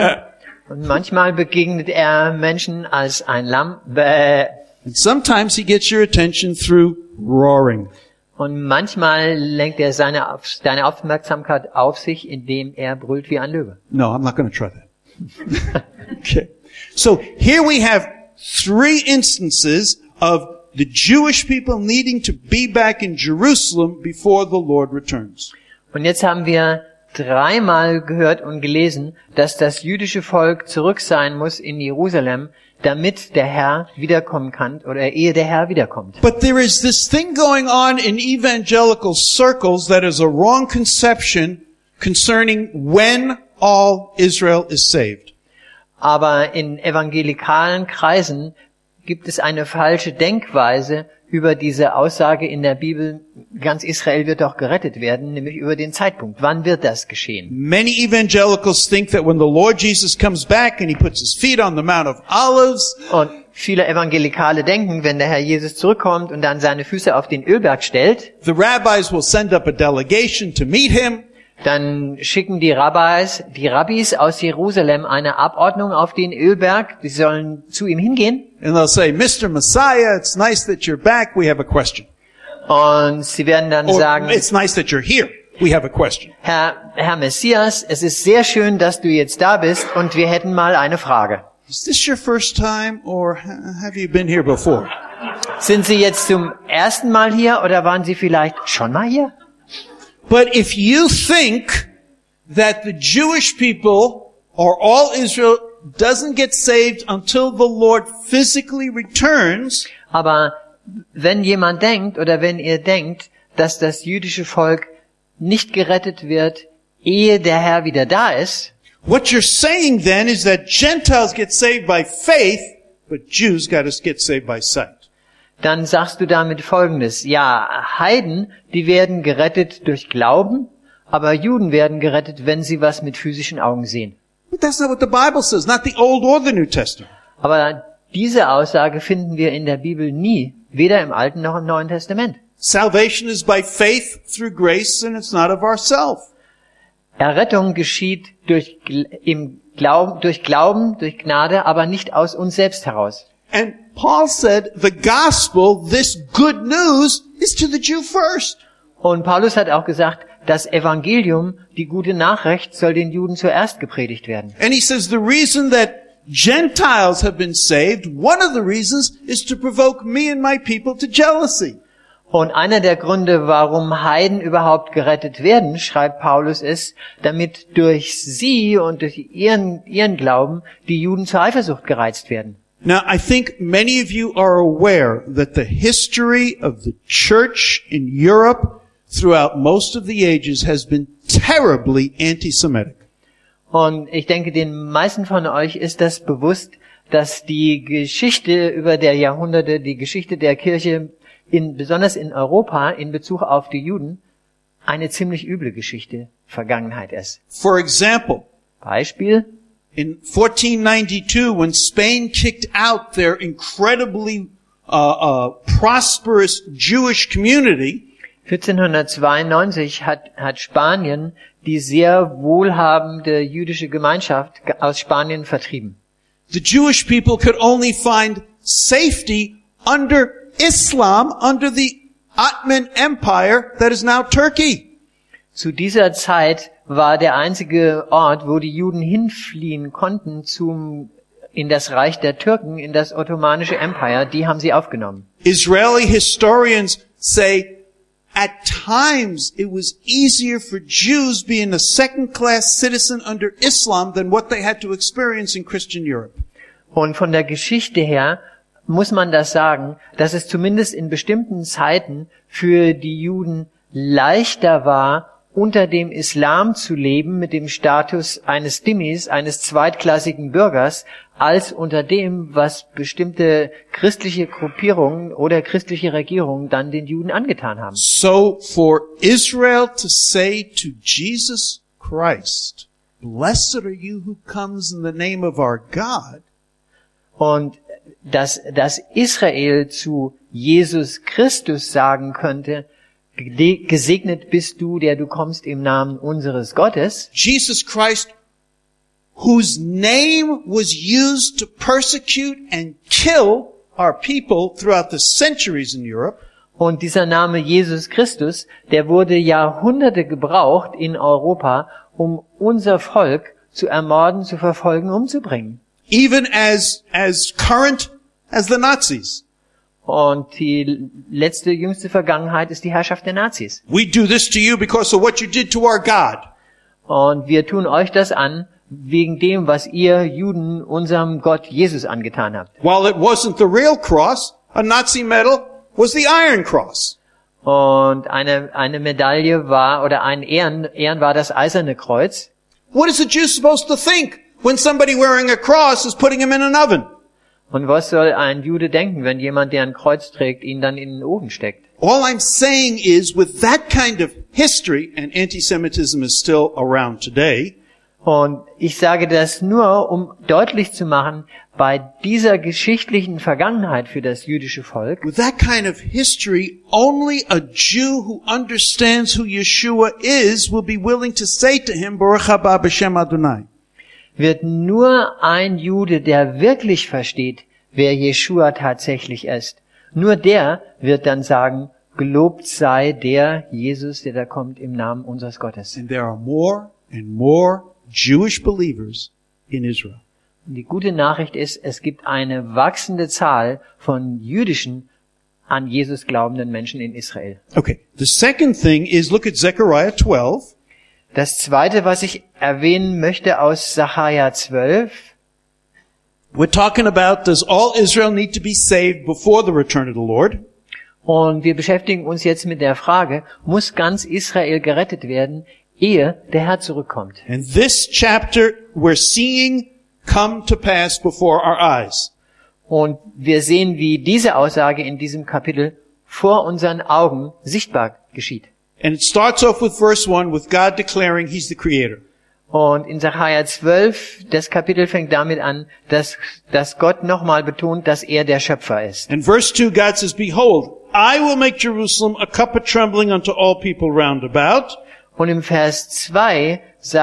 manchmal begegnet er Menschen als ein Lamm. Bäh.
And sometimes he gets your attention through roaring.
Und manchmal lenkt er deine Aufmerksamkeit auf sich, indem er brüllt wie ein Löwe.
No, I'm not going to try that. Okay. So here we have 3 instances of the Jewish people needing to be back in Jerusalem before the Lord returns.
Und jetzt haben wir 3-mal gehört und gelesen, dass das jüdische Volk zurück sein muss in Jerusalem, damit der Herr wiederkommen kann oder ehe der Herr wiederkommt.
But there is this thing going on in evangelical circles that is a wrong conception concerning when all Israel is saved.
Aber in evangelikalen Kreisen gibt es eine falsche Denkweise über diese Aussage in der Bibel, ganz Israel wird doch gerettet werden, nämlich über den Zeitpunkt. Wann wird das geschehen?
Many evangelicals think that when the Lord Jesus comes back and he puts his feet on the Mount of Olives,
Und viele Evangelikale denken, wenn der Herr Jesus zurückkommt und dann seine Füße auf den Ölberg stellt,
the rabbis will send up a delegation to meet him.
dann schicken die Rabbis aus Jerusalem eine Abordnung auf den Ölberg. Die sollen zu ihm hingehen.
And they'll say, Mr. Messiah, it's nice that you're back. We have a question.
Und sie werden dann
Or,
sagen,
it's nice that you're here. We have a question.
Herr Messias, es ist sehr schön, dass du jetzt da bist und wir hätten mal eine Frage.
Is this your first time or have you been here before?
Sind Sie jetzt zum ersten Mal hier oder waren Sie vielleicht schon mal hier?
But if you think that the Jewish people or all Israel doesn't get saved until the Lord physically returns,
Aber wenn jemand denkt oder wenn ihr denkt, dass das jüdische Volk nicht gerettet wird, ehe der Herr wieder da ist,
what you're saying then is that Gentiles get saved by faith, but Jews got to get saved by sight.
dann sagst du damit Folgendes. Ja, Heiden, die werden gerettet durch Glauben, aber Juden werden gerettet, wenn sie was mit physischen Augen sehen.
But that's not what the Bible says, not the Old or the New Testament.
Aber diese Aussage finden wir in der Bibel nie, weder im Alten noch im Neuen Testament.
Salvation is by faith through grace, and it's not of ourselves.
Errettung geschieht durch Glauben, durch Gnade, aber nicht aus uns selbst heraus.
And Paul said the gospel, this good news, is to the Jew first.
Und Paulus hat auch gesagt, das Evangelium, die gute Nachricht, soll den Juden zuerst gepredigt werden.
And he says the reason that Gentiles have been saved, one of the reasons is to provoke me and my people to jealousy.
Und einer der Gründe, warum Heiden überhaupt gerettet werden, schreibt Paulus, ist, damit durch sie und durch ihren Glauben die Juden zur Eifersucht gereizt werden.
Now, I think many of you are aware that the history of the church in Europe throughout most of the ages has been terribly anti-Semitic.
Und ich denke, den meisten von euch ist das bewusst, dass die Geschichte über der Jahrhunderte, die Geschichte der Kirche, besonders in Europa, in Bezug auf die Juden, eine ziemlich üble Geschichte, Vergangenheit ist.
For example,
Beispiel,
in 1492, when Spain kicked out their incredibly prosperous Jewish community,
1492 hat Spanien die sehr wohlhabende jüdische Gemeinschaft aus Spanien vertrieben.
the Jewish people could only find safety under Islam, under the Ottoman Empire that is now Turkey.
Zu dieser Zeit war der einzige Ort, wo die Juden hinfliehen konnten in das Reich der Türken, in das ottomanische Empire. Die haben sie aufgenommen.
Israeli historians say at times it was easier for Jews being a second-class citizen under Islam than what they had to experience in Christian Europe.
Und von der Geschichte her muss man das sagen, dass es zumindest in bestimmten Zeiten für die Juden leichter war, unter dem Islam zu leben mit dem Status eines Dhimmis, eines zweitklassigen Bürgers, als unter dem, was bestimmte christliche Gruppierungen oder christliche Regierungen dann den Juden angetan haben.
So for Israel to say to Jesus Christ, "Blessed are you who comes in the name of our God,"
Und dass Israel zu Jesus Christus sagen könnte, gesegnet bist du, der du kommst im Namen unseres Gottes.
Jesus Christ, whose name was used to persecute and kill our people throughout the centuries in Europe,
Und dieser Name Jesus Christus, der wurde Jahrhunderte gebraucht in Europa, um unser Volk zu ermorden, zu verfolgen, umzubringen.
even as current as the Nazis.
Und die jüngste Vergangenheit ist die Herrschaft der Nazis.
We do this to you because of what you did to our God.
Und wir tun euch das an, wegen dem, was ihr Juden unserem Gott Jesus angetan habt.
While it wasn't the real cross, a Nazi medal was the Iron Cross.
Und eine Medaille war, oder ein Ehren war das Eiserne Kreuz.
What is a Jew supposed to think when somebody wearing a cross is putting him in an oven?
Und was soll ein Jude denken, wenn jemand, der ein Kreuz trägt, ihn dann in den Ofen steckt?
All I'm saying is, with that kind of history, and anti-Semitism is still around today,
Und ich sage das nur, um deutlich zu machen, bei dieser geschichtlichen Vergangenheit für das jüdische Volk,
with that kind of history, only a Jew who understands who Yeshua is will be willing to say to him, Baruch haba b'shem Adonai.
wird nur ein Jude, der wirklich versteht, wer Jeschua tatsächlich ist. Nur der wird dann sagen, gelobt sei der Jesus, der da kommt im Namen unseres Gottes.
And there are more and more Jewish believers in Israel.
Und die gute Nachricht ist, es gibt eine wachsende Zahl von jüdischen, an Jesus glaubenden Menschen in Israel.
Okay. The second thing is, look at Zechariah 12.
Das zweite, was ich erwähnen möchte aus Sacharja 12,
We're talking about, does all Israel need to be saved before the return of the Lord?
und wir beschäftigen uns jetzt mit der Frage, muss ganz Israel gerettet werden, ehe der Herr zurückkommt?
And this chapter we're seeing come to pass before our eyes.
Und wir sehen, wie diese Aussage in diesem Kapitel vor unseren Augen sichtbar geschieht.
And it starts off with verse 1 with God declaring He's the Creator.
Und in Sacharja 12, das Kapitel fängt damit an, dass Gott nochmal betont, dass er der Schöpfer ist.
In verse 2, God says, Behold, I will make Jerusalem a cup of trembling unto all people round about.
Und im Vers 2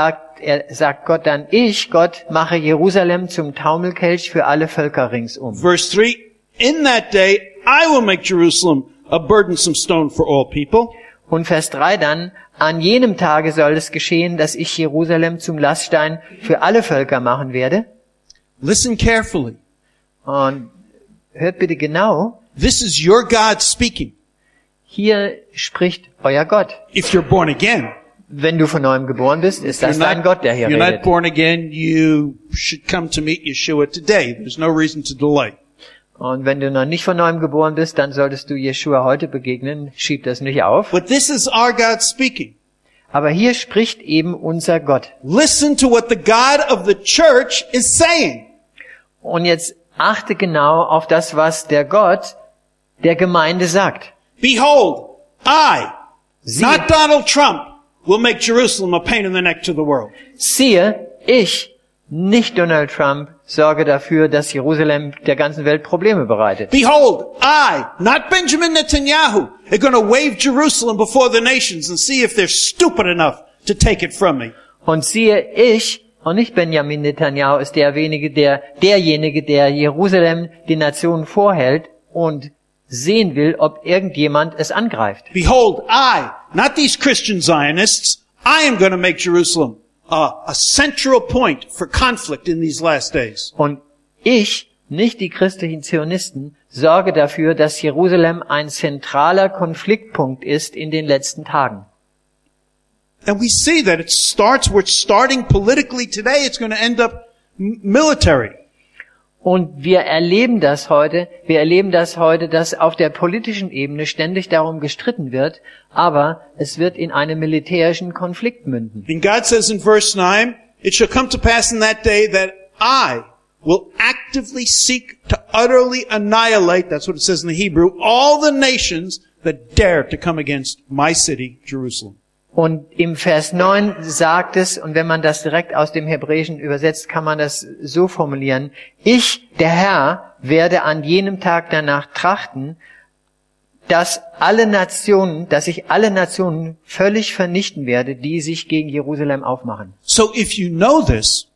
sagt Gott dann, ich, Gott, mache Jerusalem zum Taumelkelch für alle Völker ringsum.
Verse 3, In that day I will make Jerusalem a burdensome stone for all people.
Und Vers 3 dann, an jenem Tage soll es geschehen, dass ich Jerusalem zum Laststein für alle Völker machen werde.
Listen carefully.
Und hört bitte genau,
This is your God speaking.
hier spricht euer Gott.
If you're born again,
Wenn du von neuem geboren bist, ist das dein Gott, der hier
you're not
redet.
born again, you should come to meet Yeshua today. There's no reason to delay.
Und wenn du noch nicht von neuem geboren bist, dann solltest du Jeschua heute begegnen. Schieb das nicht auf.
But this is our God speaking.
Aber hier spricht eben unser Gott.
Listen to what the God of the church is saying.
Und jetzt achte genau auf das, was der Gott der Gemeinde sagt.
Behold, I,
Siehe,
not Donald Trump, will make Jerusalem a pain in the neck to the world.
siehe, ich, nicht Donald Trump, sorge dafür, dass Jerusalem der ganzen Welt Probleme bereitet.
Behold, I, not Benjamin Netanyahu, are going to wave Jerusalem before the nations and see if they're stupid enough to take it from me.
Und siehe, ich, und nicht Benjamin Netanyahu, ist derjenige, der Jerusalem den Nationen vorhält und sehen will, ob irgendjemand es angreift.
Behold, I, not these Christian Zionists, I am going to make Jerusalem a central point for conflict in these last days.
Und ich, nicht die christlichen Zionisten, sorge dafür, dass Jerusalem ein zentraler Konfliktpunkt ist in den letzten Tagen.
And we see that we're starting politically today, it's going to end up military.
Und wir erleben das heute, dass auf der politischen Ebene ständig darum gestritten wird, aber es wird in einen militärischen Konflikt münden.
And God says in verse 9, It shall come to pass in that day that I will actively seek to utterly annihilate, that's what it says in the Hebrew, all the nations that dare to come against my city, Jerusalem.
Und im Vers 9 sagt es, und wenn man das direkt aus dem Hebräischen übersetzt, kann man das so formulieren: Ich, der Herr, werde an jenem Tag danach trachten, dass ich alle Nationen völlig vernichten werde, die sich gegen Jerusalem aufmachen.
So if you know this,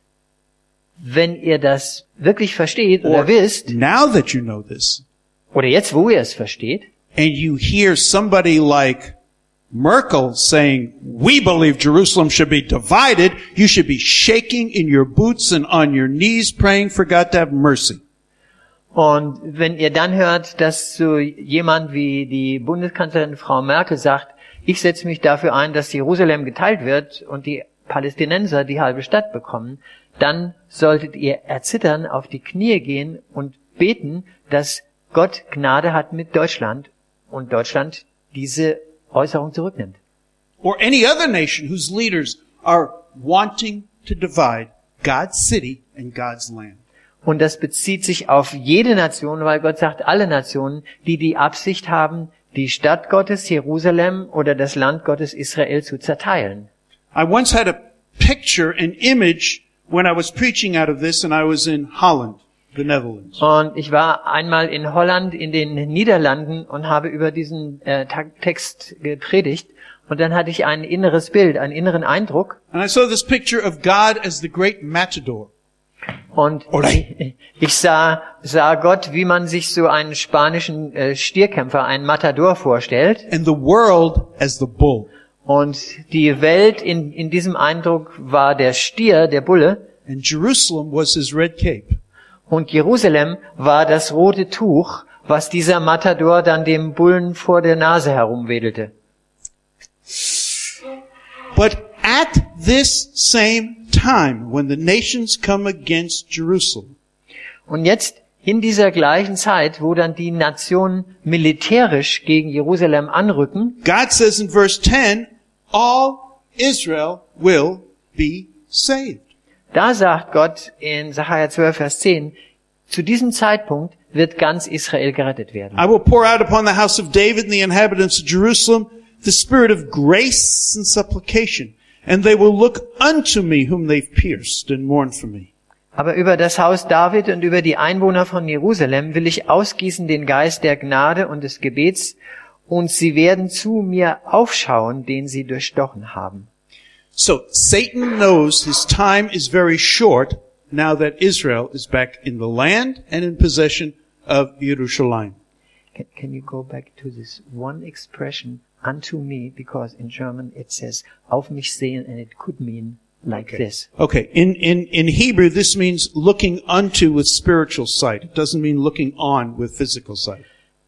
Wenn ihr das wirklich versteht
or
oder wisst,
now that you know this,
oder jetzt, wo ihr es versteht,
and you hear somebody like Merkel saying, we believe Jerusalem should be divided, you should be shaking in your boots and on your knees praying for God to have mercy.
und wenn ihr dann hört, dass so jemand wie die Bundeskanzlerin Frau Merkel sagt, ich setze mich dafür ein, dass Jerusalem geteilt wird und die Palästinenser die halbe Stadt bekommen, dann solltet ihr erzittern, auf die Knie gehen und beten, dass Gott Gnade hat mit Deutschland und Deutschland diese Äußerung zurücknimmt.
Or any other nation whose leaders are wanting to divide God's city and God's land.
Und das bezieht sich auf jede Nation, weil Gott sagt, alle Nationen, die die Absicht haben, die Stadt Gottes, Jerusalem oder das Land Gottes, Israel, zu zerteilen.
I once had a picture, an image, when I was preaching out of this and I was in Holland, the Netherlands.
Und ich war einmal in Holland, in den Niederlanden und habe über diesen Text gepredigt. Und dann hatte ich ein inneres Bild, einen inneren Eindruck.
And I saw this picture of God as the great matador.
Und ich sah Gott, wie man sich so einen spanischen Stierkämpfer, einen Matador vorstellt.
And the world as the bull.
Und die Welt in diesem Eindruck war der Stier, der Bulle.
And Jerusalem was his red cape.
Und Jerusalem war das rote Tuch, was dieser Matador dann dem Bullen vor der Nase herumwedelte.
But at this same time, when the nations come against Jerusalem,
Und jetzt, in dieser gleichen Zeit, wo dann die Nationen militärisch gegen Jerusalem anrücken,
God says in verse 10, all Israel will be saved.
da sagt Gott in Sacharja 12, Vers 10, zu diesem Zeitpunkt wird ganz Israel gerettet werden.
I will pour out upon the house of David and the inhabitants of Jerusalem the spirit of grace and supplication, and they will look unto me whom they've pierced and mourn for me.
Aber über das Haus David und über die Einwohner von Jerusalem will ich ausgießen den Geist der Gnade und des Gebets, und sie werden zu mir aufschauen, den sie durchstochen haben.
So Satan knows his time is very short now that Israel is back in the land and in possession of Jerusalem.
Can you go back to this one expression, unto me, because in German it says, auf mich sehen, and it could mean like this.
Okay. In Hebrew, this means looking unto with spiritual sight. It doesn't mean looking on with physical sight.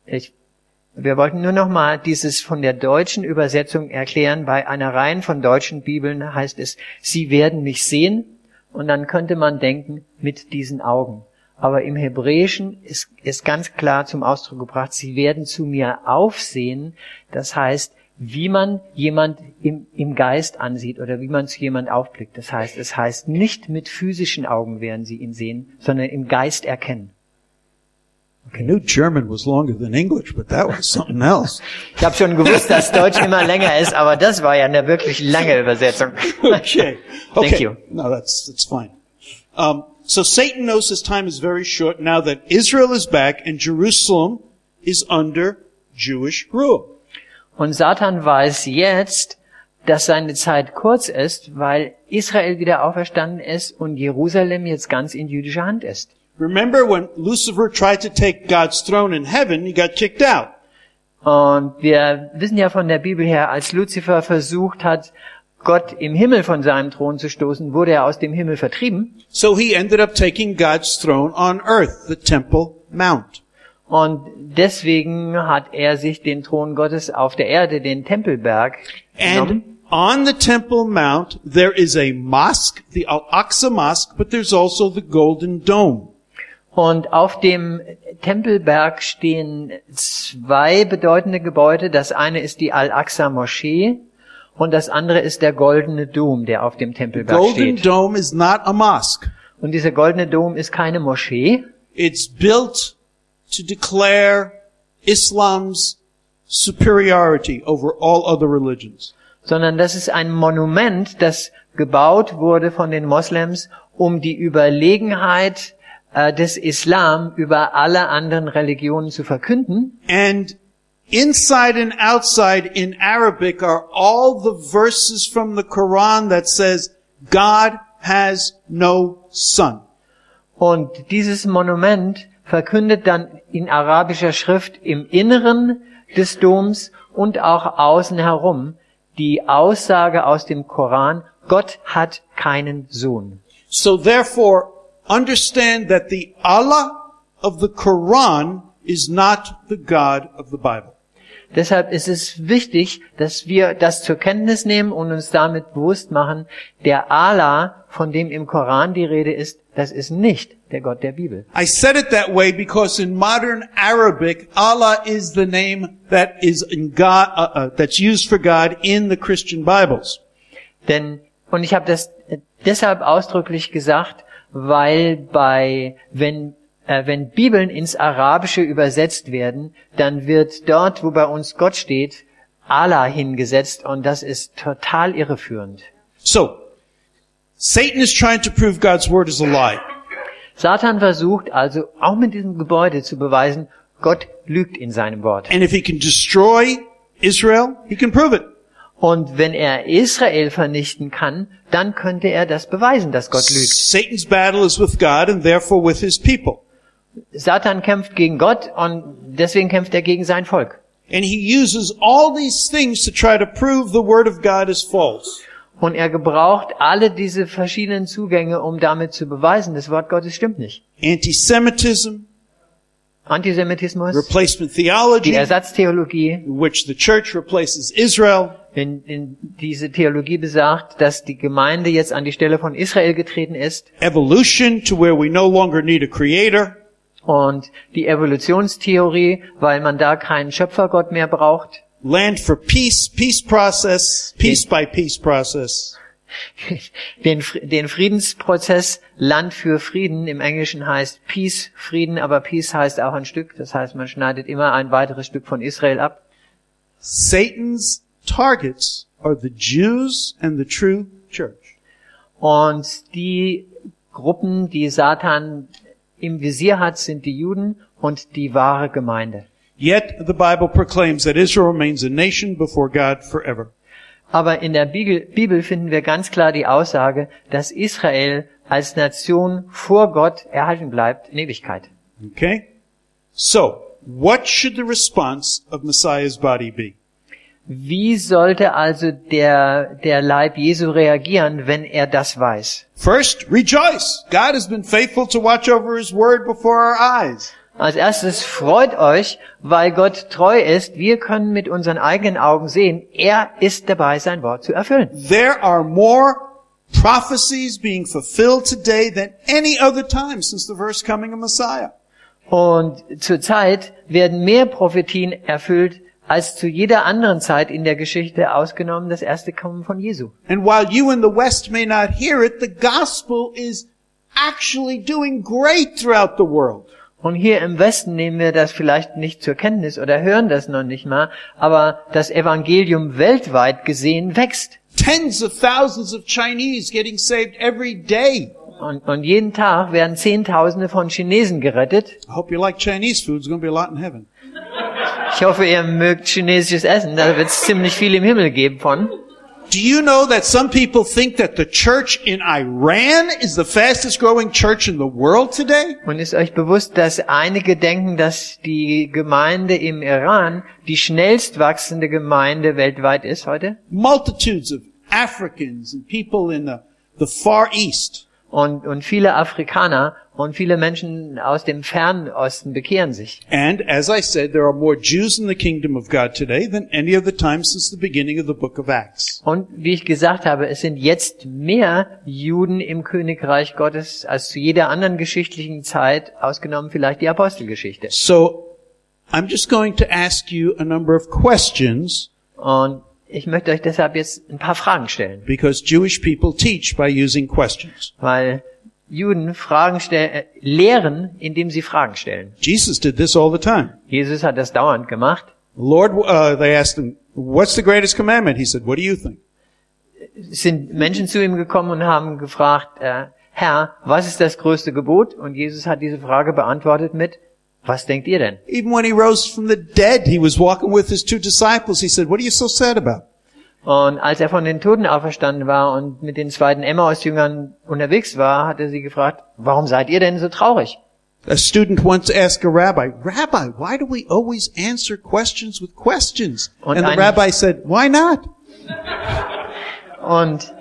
Wir wollten nur noch mal dieses von der deutschen Übersetzung erklären. Bei einer Reihe von deutschen Bibeln heißt es, sie werden mich sehen, und dann könnte man denken, mit diesen Augen. Aber im Hebräischen ist ganz klar zum Ausdruck gebracht, sie werden zu mir aufsehen. Das heißt, wie man jemand im Geist ansieht oder wie man zu jemand aufblickt. Das heißt, es heißt nicht mit physischen Augen werden sie ihn sehen, sondern im Geist erkennen.
I knew German was longer than English, but that was something else.
Ich habe schon gewusst, dass Deutsch immer länger ist, aber das war ja eine wirklich lange Übersetzung.
Okay.
Thank you.
No, that's fine. So Satan knows his time is very short now that Israel is back and Jerusalem is under Jewish rule.
Und Satan weiß jetzt, dass seine Zeit kurz ist, weil Israel wieder auferstanden ist und Jerusalem jetzt ganz in jüdischer Hand ist.
Remember when Lucifer tried to take God's throne in heaven, he got kicked out.
Und wir wissen ja von der Bibel her, als Luzifer versucht hat, Gott im Himmel von seinem Thron zu stoßen, wurde er aus dem Himmel vertrieben.
So he ended up taking God's throne on earth, the Temple Mount.
Und deswegen hat er sich den Thron Gottes auf der Erde, den Tempelberg, genommen.
And on the Temple Mount, there is a mosque, the Al-Aqsa Mosque, but there's also the Golden Dome.
Und auf dem Tempelberg stehen zwei bedeutende Gebäude. Das eine ist die Al-Aqsa-Moschee und das andere ist der Goldene Dom, der auf dem Tempelberg
Golden
steht.
Dome is not a mosque.
Und dieser Goldene Dom ist keine Moschee.
It's built to declare Islam's superiority over all other religions.
Sondern das ist ein Monument, das gebaut wurde von den Moslems, um die Überlegenheit des Islam über alle anderen Religionen zu verkünden.
And inside and outside in Arabic are all the verses from the Quran that says God has no son.
Und dieses Monument verkündet dann in arabischer Schrift im Inneren des Doms und auch außen herum die Aussage aus dem Koran, Gott hat keinen Sohn.
So therefore, understand that the Allah of the Quran is not the God of the Bible.
Deshalb ist es wichtig, dass wir das zur Kenntnis nehmen und uns damit bewusst machen, der Allah, von dem im Koran die Rede ist, das ist nicht der Gott der Bibel.
I said it that way because in modern Arabic, Allah is the name that is in God, that's used for God in the Christian Bibles.
Und ich habe das deshalb ausdrücklich gesagt, weil wenn Bibeln ins Arabische übersetzt werden, dann wird dort, wo bei uns Gott steht, Allah hingesetzt, und das ist total irreführend.
So, Satan is trying to prove God's word is a lie.
Satan versucht also auch mit diesem Gebäude zu beweisen, Gott lügt in seinem Wort.
And if he can destroy Israel, he can prove it.
Und wenn er Israel vernichten kann, dann könnte er das beweisen, dass Gott lügt.
Satan's battle is with God and therefore with his people.
Satan kämpft gegen Gott und deswegen kämpft er gegen sein Volk.
And he uses all these things to try to prove the word of God is false.
Und er gebraucht alle diese verschiedenen Zugänge, um damit zu beweisen, das Wort Gottes stimmt nicht.
Antisemitism,
Antisemitismus,
replacement
die
theology,
Ersatztheologie,
in which the church replaces Israel,
in diese Theologie besagt, dass die Gemeinde jetzt an die Stelle von Israel getreten ist,
evolution to where we no longer need a creator,
und die Evolutionstheorie, weil man da keinen Schöpfergott mehr braucht,
land for peace, peace process, peace by peace process,
den Friedensprozess, Land für Frieden, im Englischen heißt Peace, Frieden, aber Peace heißt auch ein Stück, das heißt, man schneidet immer ein weiteres Stück von Israel ab.
Satan's targets are the Jews and the true church.
Und die Gruppen, die Satan im Visier hat, sind die Juden und die wahre Gemeinde.
Yet the Bible proclaims that Israel remains a nation before God forever.
Aber in der Bibel finden wir ganz klar die Aussage, dass Israel als Nation vor Gott erhalten bleibt in Ewigkeit.
Okay? So, what should the response of Messiah's body be?
Wie sollte also der Leib Jesu reagieren, wenn er das weiß?
First, rejoice. God has been faithful to watch over His word before our eyes.
Als erstes freut euch, weil Gott treu ist. Wir können mit unseren eigenen Augen sehen, er ist dabei, sein Wort zu erfüllen.
There are more prophecies being fulfilled today than any other time since the first coming of Messiah.
Und zurzeit werden mehr Prophetien erfüllt als zu jeder anderen Zeit in der Geschichte, ausgenommen das erste Kommen von Jesu.
And while you in the West may not hear it, the gospel is actually doing great throughout the world.
Und hier im Westen nehmen wir das vielleicht nicht zur Kenntnis oder hören das noch nicht mal, aber das Evangelium weltweit gesehen wächst.
Tens of thousands of Chinese getting saved every day.
Und jeden Tag werden Zehntausende von Chinesen gerettet.
I hope you like Chinese food. There's going to be a lot in heaven.
Ich hoffe, ihr mögt chinesisches Essen, da wird es ziemlich viel im Himmel geben von.
Do you know that some people think that the church in Iran is the fastest growing church in the world today?
Und ist euch bewusst, dass einige denken, dass die Gemeinde im Iran die schnellst wachsende Gemeinde weltweit ist heute?
Multitudes of Africans and people in the Far East.
Und viele Afrikaner und viele Menschen aus dem Fernen Osten bekehren sich.
And as I said, there are more Jews in the kingdom of God today than any other time since the beginning of the book of Acts.
Und wie ich gesagt habe, es sind jetzt mehr Juden im Königreich Gottes als zu jeder anderen geschichtlichen Zeit, ausgenommen vielleicht die Apostelgeschichte.
So, I'm just going to ask you a number of questions.
Und ich möchte euch deshalb jetzt ein paar Fragen stellen.
Because Jewish people teach by using questions.
Weil Juden lehren, indem sie Fragen stellen.
Jesus did this all the time.
Jesus hat das dauernd gemacht.
Lord, they asked him, what's the greatest commandment? He said, what do you think?
Es sind Menschen zu ihm gekommen und haben gefragt, Herr, was ist das größte Gebot? Und Jesus hat diese Frage beantwortet mit, was denkt ihr denn?
Even when he rose from the dead, he was walking with his two disciples. He said, what are you so sad about?
Und als er von den Toten auferstanden war und mit den zweiten Emmaus-Jüngern unterwegs war, hat er sie gefragt, warum seid ihr denn so traurig?
A student once asked a rabbi, Rabbi, why do we always answer questions with questions? And the rabbi said, why not?
Und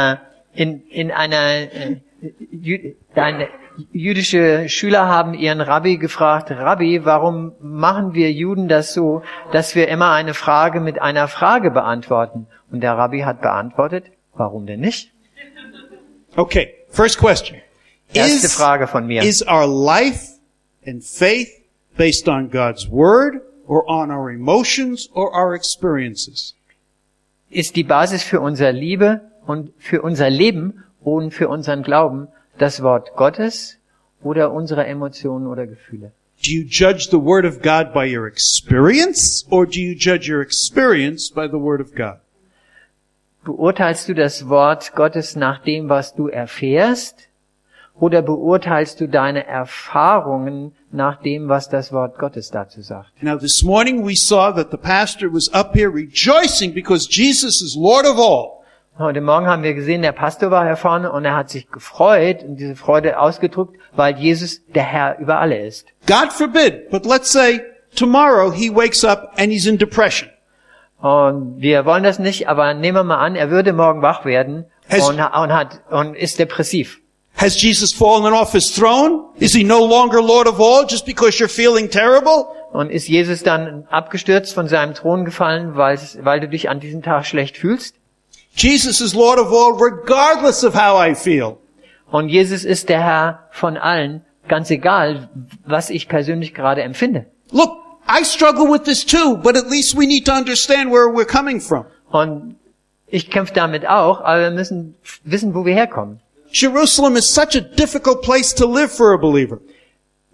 jüdische Schüler haben ihren Rabbi gefragt, Rabbi, warum machen wir Juden das so, dass wir immer eine Frage mit einer Frage beantworten? Und der Rabbi hat beantwortet, warum denn nicht?
Okay, first question.
Erste Frage von mir.
Is our life and faith based on God's word or on our emotions or our experiences?
Ist die Basis für unser Liebe und für unser Leben und für unseren Glauben das Wort Gottes oder unsere Emotionen oder Gefühle?
Do you judge the word of God by your experience or do you judge your experience by the word of God?
Beurteilst du das Wort Gottes nach dem, was du erfährst, oder beurteilst du deine Erfahrungen nach dem, was das Wort Gottes dazu sagt?
Now this morning we saw that the pastor was up here rejoicing because Jesus is Lord of all.
Heute Morgen haben wir gesehen, der Pastor war hier vorne und er hat sich gefreut und diese Freude ausgedrückt, weil Jesus der Herr über alle ist.
God forbid, but let's say tomorrow he wakes up and he's in depression.
Und wir wollen das nicht, aber nehmen wir mal an, er würde morgen wach werden und ist depressiv.
Has Jesus fallen off his throne? Is he no longer Lord of all just because you're feeling terrible?
Und ist Jesus dann abgestürzt von seinem Thron gefallen, weil du dich an diesem Tag schlecht fühlst?
Jesus is Lord of all regardless of how I feel.
Und Jesus ist der Herr von allen, ganz egal, was ich persönlich gerade empfinde.
Look, I struggle with this too, but at least we need to understand where we're coming from.
Und ich kämpfe damit auch, aber wir müssen wissen, wo wir herkommen.
Jerusalem is such a difficult place to live for a believer.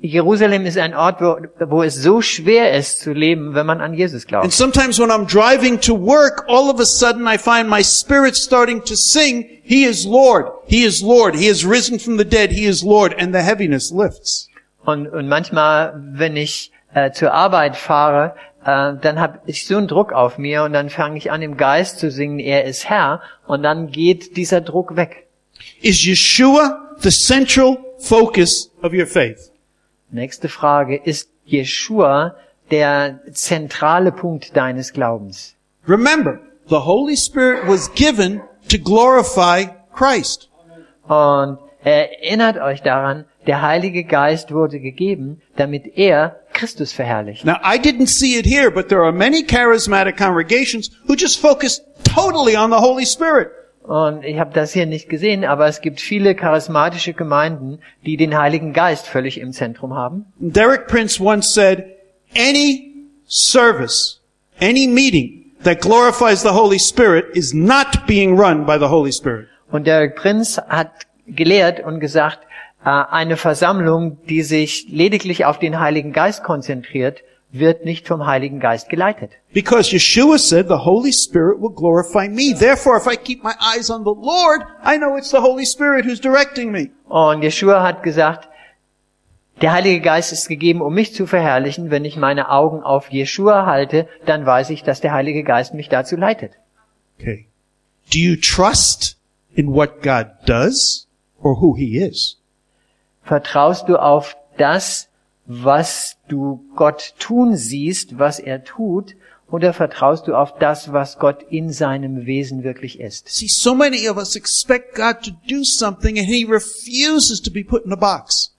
Jerusalem ist ein Ort, wo es so schwer ist zu leben, wenn man an Jesus
And
glaubt.
sometimes when I'm driving to work, all of a sudden I find my spirit starting to sing, He is Lord, He is Lord, He has risen from the dead, He is Lord, and the heaviness lifts.
Und manchmal, wenn ich zur Arbeit fahre, dann habe ich so einen Druck auf mir und dann fange ich an, im Geist zu singen, er ist Herr, und dann geht dieser Druck weg.
Is Yeshua the central focus of your faith?
Nächste Frage, ist Jeschua der zentrale Punkt deines Glaubens?
Remember, the Holy Spirit was given to glorify Christ.
Und erinnert euch daran, der Heilige Geist wurde gegeben, damit er Christus verherrlicht.
Now, I didn't see it here, but there are many charismatic congregations who just focus totally on the Holy Spirit.
Und ich habe das hier nicht gesehen, aber es gibt viele charismatische Gemeinden, die den Heiligen Geist völlig im Zentrum haben.
Derek Prince once said, any service, any meeting that glorifies the Holy Spirit is not being run by the Holy Spirit.
Und Derek Prince hat gelehrt und gesagt, eine Versammlung, die sich lediglich auf den Heiligen Geist konzentriert, wird nicht vom Heiligen Geist geleitet.
Because Yeshua said the Holy Spirit will glorify me. Therefore, if I keep my eyes on the Lord, I know it's the Holy Spirit who's directing me.
Und Jeschua hat gesagt, der Heilige Geist ist gegeben, um mich zu verherrlichen. Wenn ich meine Augen auf Jeschua halte, dann weiß ich, dass der Heilige Geist mich dazu leitet.
Okay. Do you trust in what God does or who He is?
Vertraust du auf das, was du Gott tun siehst, was er tut, oder vertraust du auf das, was Gott in seinem Wesen wirklich ist?
See, so many of us expect God to do something and He refuses to be put in a box.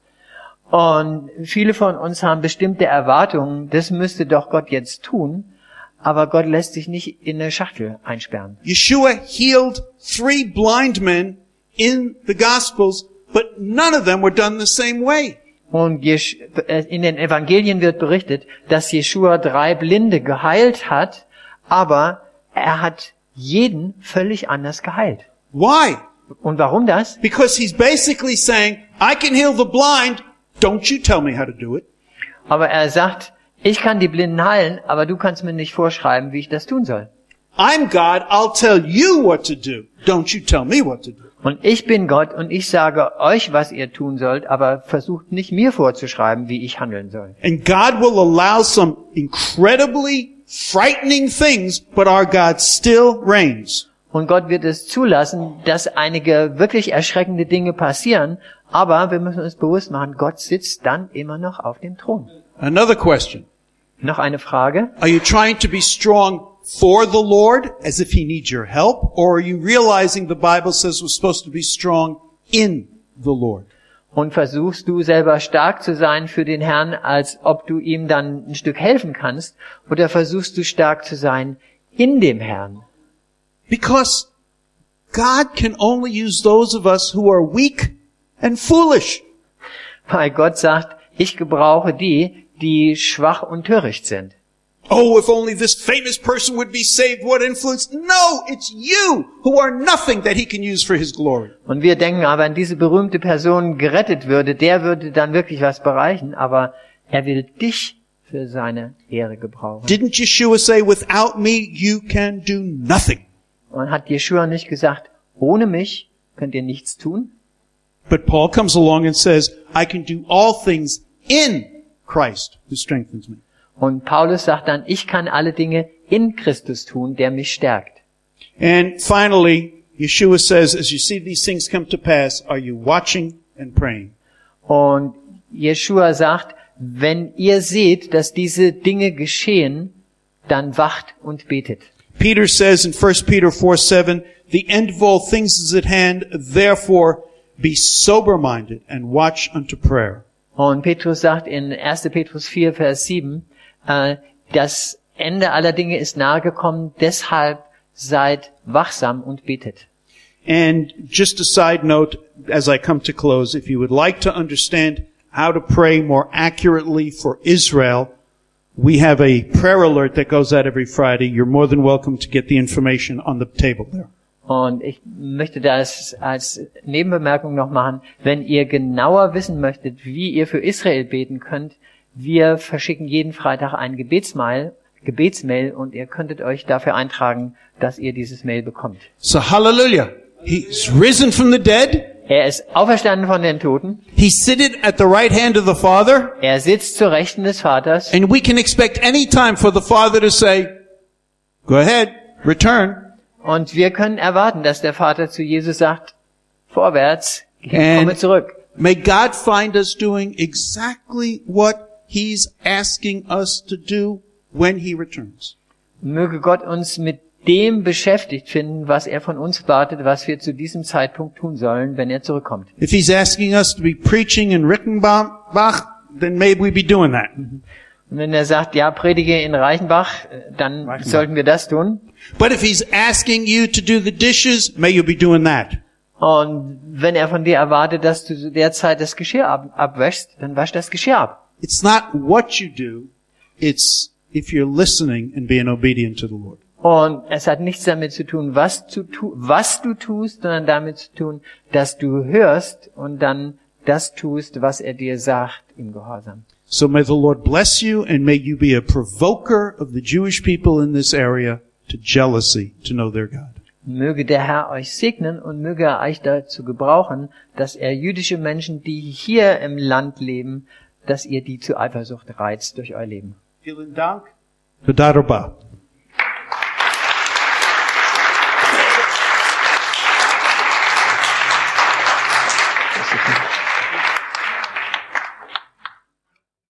Und viele von uns haben bestimmte Erwartungen, das müsste doch Gott jetzt tun, aber Gott lässt sich nicht in eine Schachtel einsperren.
Yeshua healed 3 blind men in the Gospels, but none of them were done the same way.
Und in den Evangelien wird berichtet, dass Jeschua 3 Blinde geheilt hat, aber er hat jeden völlig anders geheilt.
Why?
Und warum das?
Because He's basically saying, I can heal the blind, don't you tell me how to do it.
Aber er sagt, ich kann die Blinden heilen, aber du kannst mir nicht vorschreiben, wie ich das tun soll.
I'm God, I'll tell you what to do. Don't you tell me what to do.
Und ich bin Gott und ich sage euch, was ihr tun sollt, aber versucht nicht mir vorzuschreiben, wie ich handeln soll.
And God will allow some incredibly frightening things, but our God still reigns.
Und Gott wird es zulassen, dass einige wirklich erschreckende Dinge passieren, aber wir müssen uns bewusst machen, Gott sitzt dann immer noch auf dem Thron.
Another question.
Noch eine Frage.
Are you trying to be strong for the Lord, as if He needs your help, or are you realizing the Bible says we're supposed to be strong in the Lord?
Und versuchst du selber stark zu sein für den Herrn, als ob du ihm dann ein Stück helfen kannst, oder versuchst du stark zu sein in dem Herrn?
Because God can only use those of us who are weak and foolish.
Weil Gott sagt, ich gebrauche die schwach und töricht sind.
Oh, if only this famous person would be saved, what influence? No, it's you who are nothing that He can use for His glory.
Und wir denken, aber wenn diese berühmte Person gerettet würde, der würde dann wirklich was bereichen, aber er will dich für seine Ehre gebrauchen.
Didn't Yeshua say, without me, you can do nothing?
Und hat Jeschua nicht gesagt, ohne mich könnt ihr nichts tun?
But Paul comes along and says, I can do all things in Christ who strengthens me.
Und Paulus sagt dann, ich kann alle Dinge in Christus tun, der mich stärkt.
And finally, Yeshua says, as you see these things come to pass, are you watching and praying?
Und Jeschua sagt, wenn ihr seht, dass diese Dinge geschehen, dann wacht und betet.
Peter says in 1 Peter 4:7, the end of all things is at hand, therefore be sober-minded and watch unto prayer.
Und Petrus sagt in 1. Petrus 4, Vers 7, das Ende aller Dinge ist nahe gekommen, deshalb seid wachsam und betet.
And just a side note, as I come to close, if you would like to understand how to pray more accurately for Israel, we have a prayer alert that goes out every Friday. You're more than welcome to get the information on the table there.
Und ich möchte das als Nebenbemerkung noch machen. Wenn ihr genauer wissen möchtet, wie ihr für Israel beten könnt, wir verschicken jeden Freitag ein Gebetsmail und ihr könntet euch dafür eintragen, dass ihr dieses Mail bekommt.
So hallelujah. He's risen from the dead.
Er ist auferstanden von den Toten.
He's seated at the right hand of the Father.
Er sitzt zur Rechten des Vaters.
And we can expect any time for the Father to say, go ahead, return.
Und wir können erwarten, dass der Vater zu Jesus sagt, vorwärts,
And
komme zurück.
may God find us doing exactly what He's asking us to do when He returns.
Möge Gott uns mit dem beschäftigt finden, was er von uns wartet, was wir zu diesem Zeitpunkt tun sollen, wenn er zurückkommt.
If He's asking us to be preaching in Rickenbach, then maybe we be doing that.
Und wenn er sagt, ja, predige in Reichenbach, dann sollten wir das tun.
But if He's asking you to do the dishes, may you be doing that.
Und wenn er von dir erwartet, dass du zu der Zeit das Geschirr abwäschst, dann wasch das Geschirr ab.
It's not what you do, it's if you're listening and being obedient to the Lord.
Und es hat nichts damit zu tun, was du tust, sondern damit zu tun, dass du hörst und dann das tust, was er dir sagt im Gehorsam.
So may the Lord bless you and may you be a provoker of the Jewish people in this area to jealousy to know their God.
Möge der Herr euch segnen und möge er euch dazu gebrauchen, dass er jüdische Menschen, die hier im Land leben, dass ihr die zu Eifersucht reizt durch euer Leben.
Vielen Dank. Toda rabah.
Das ist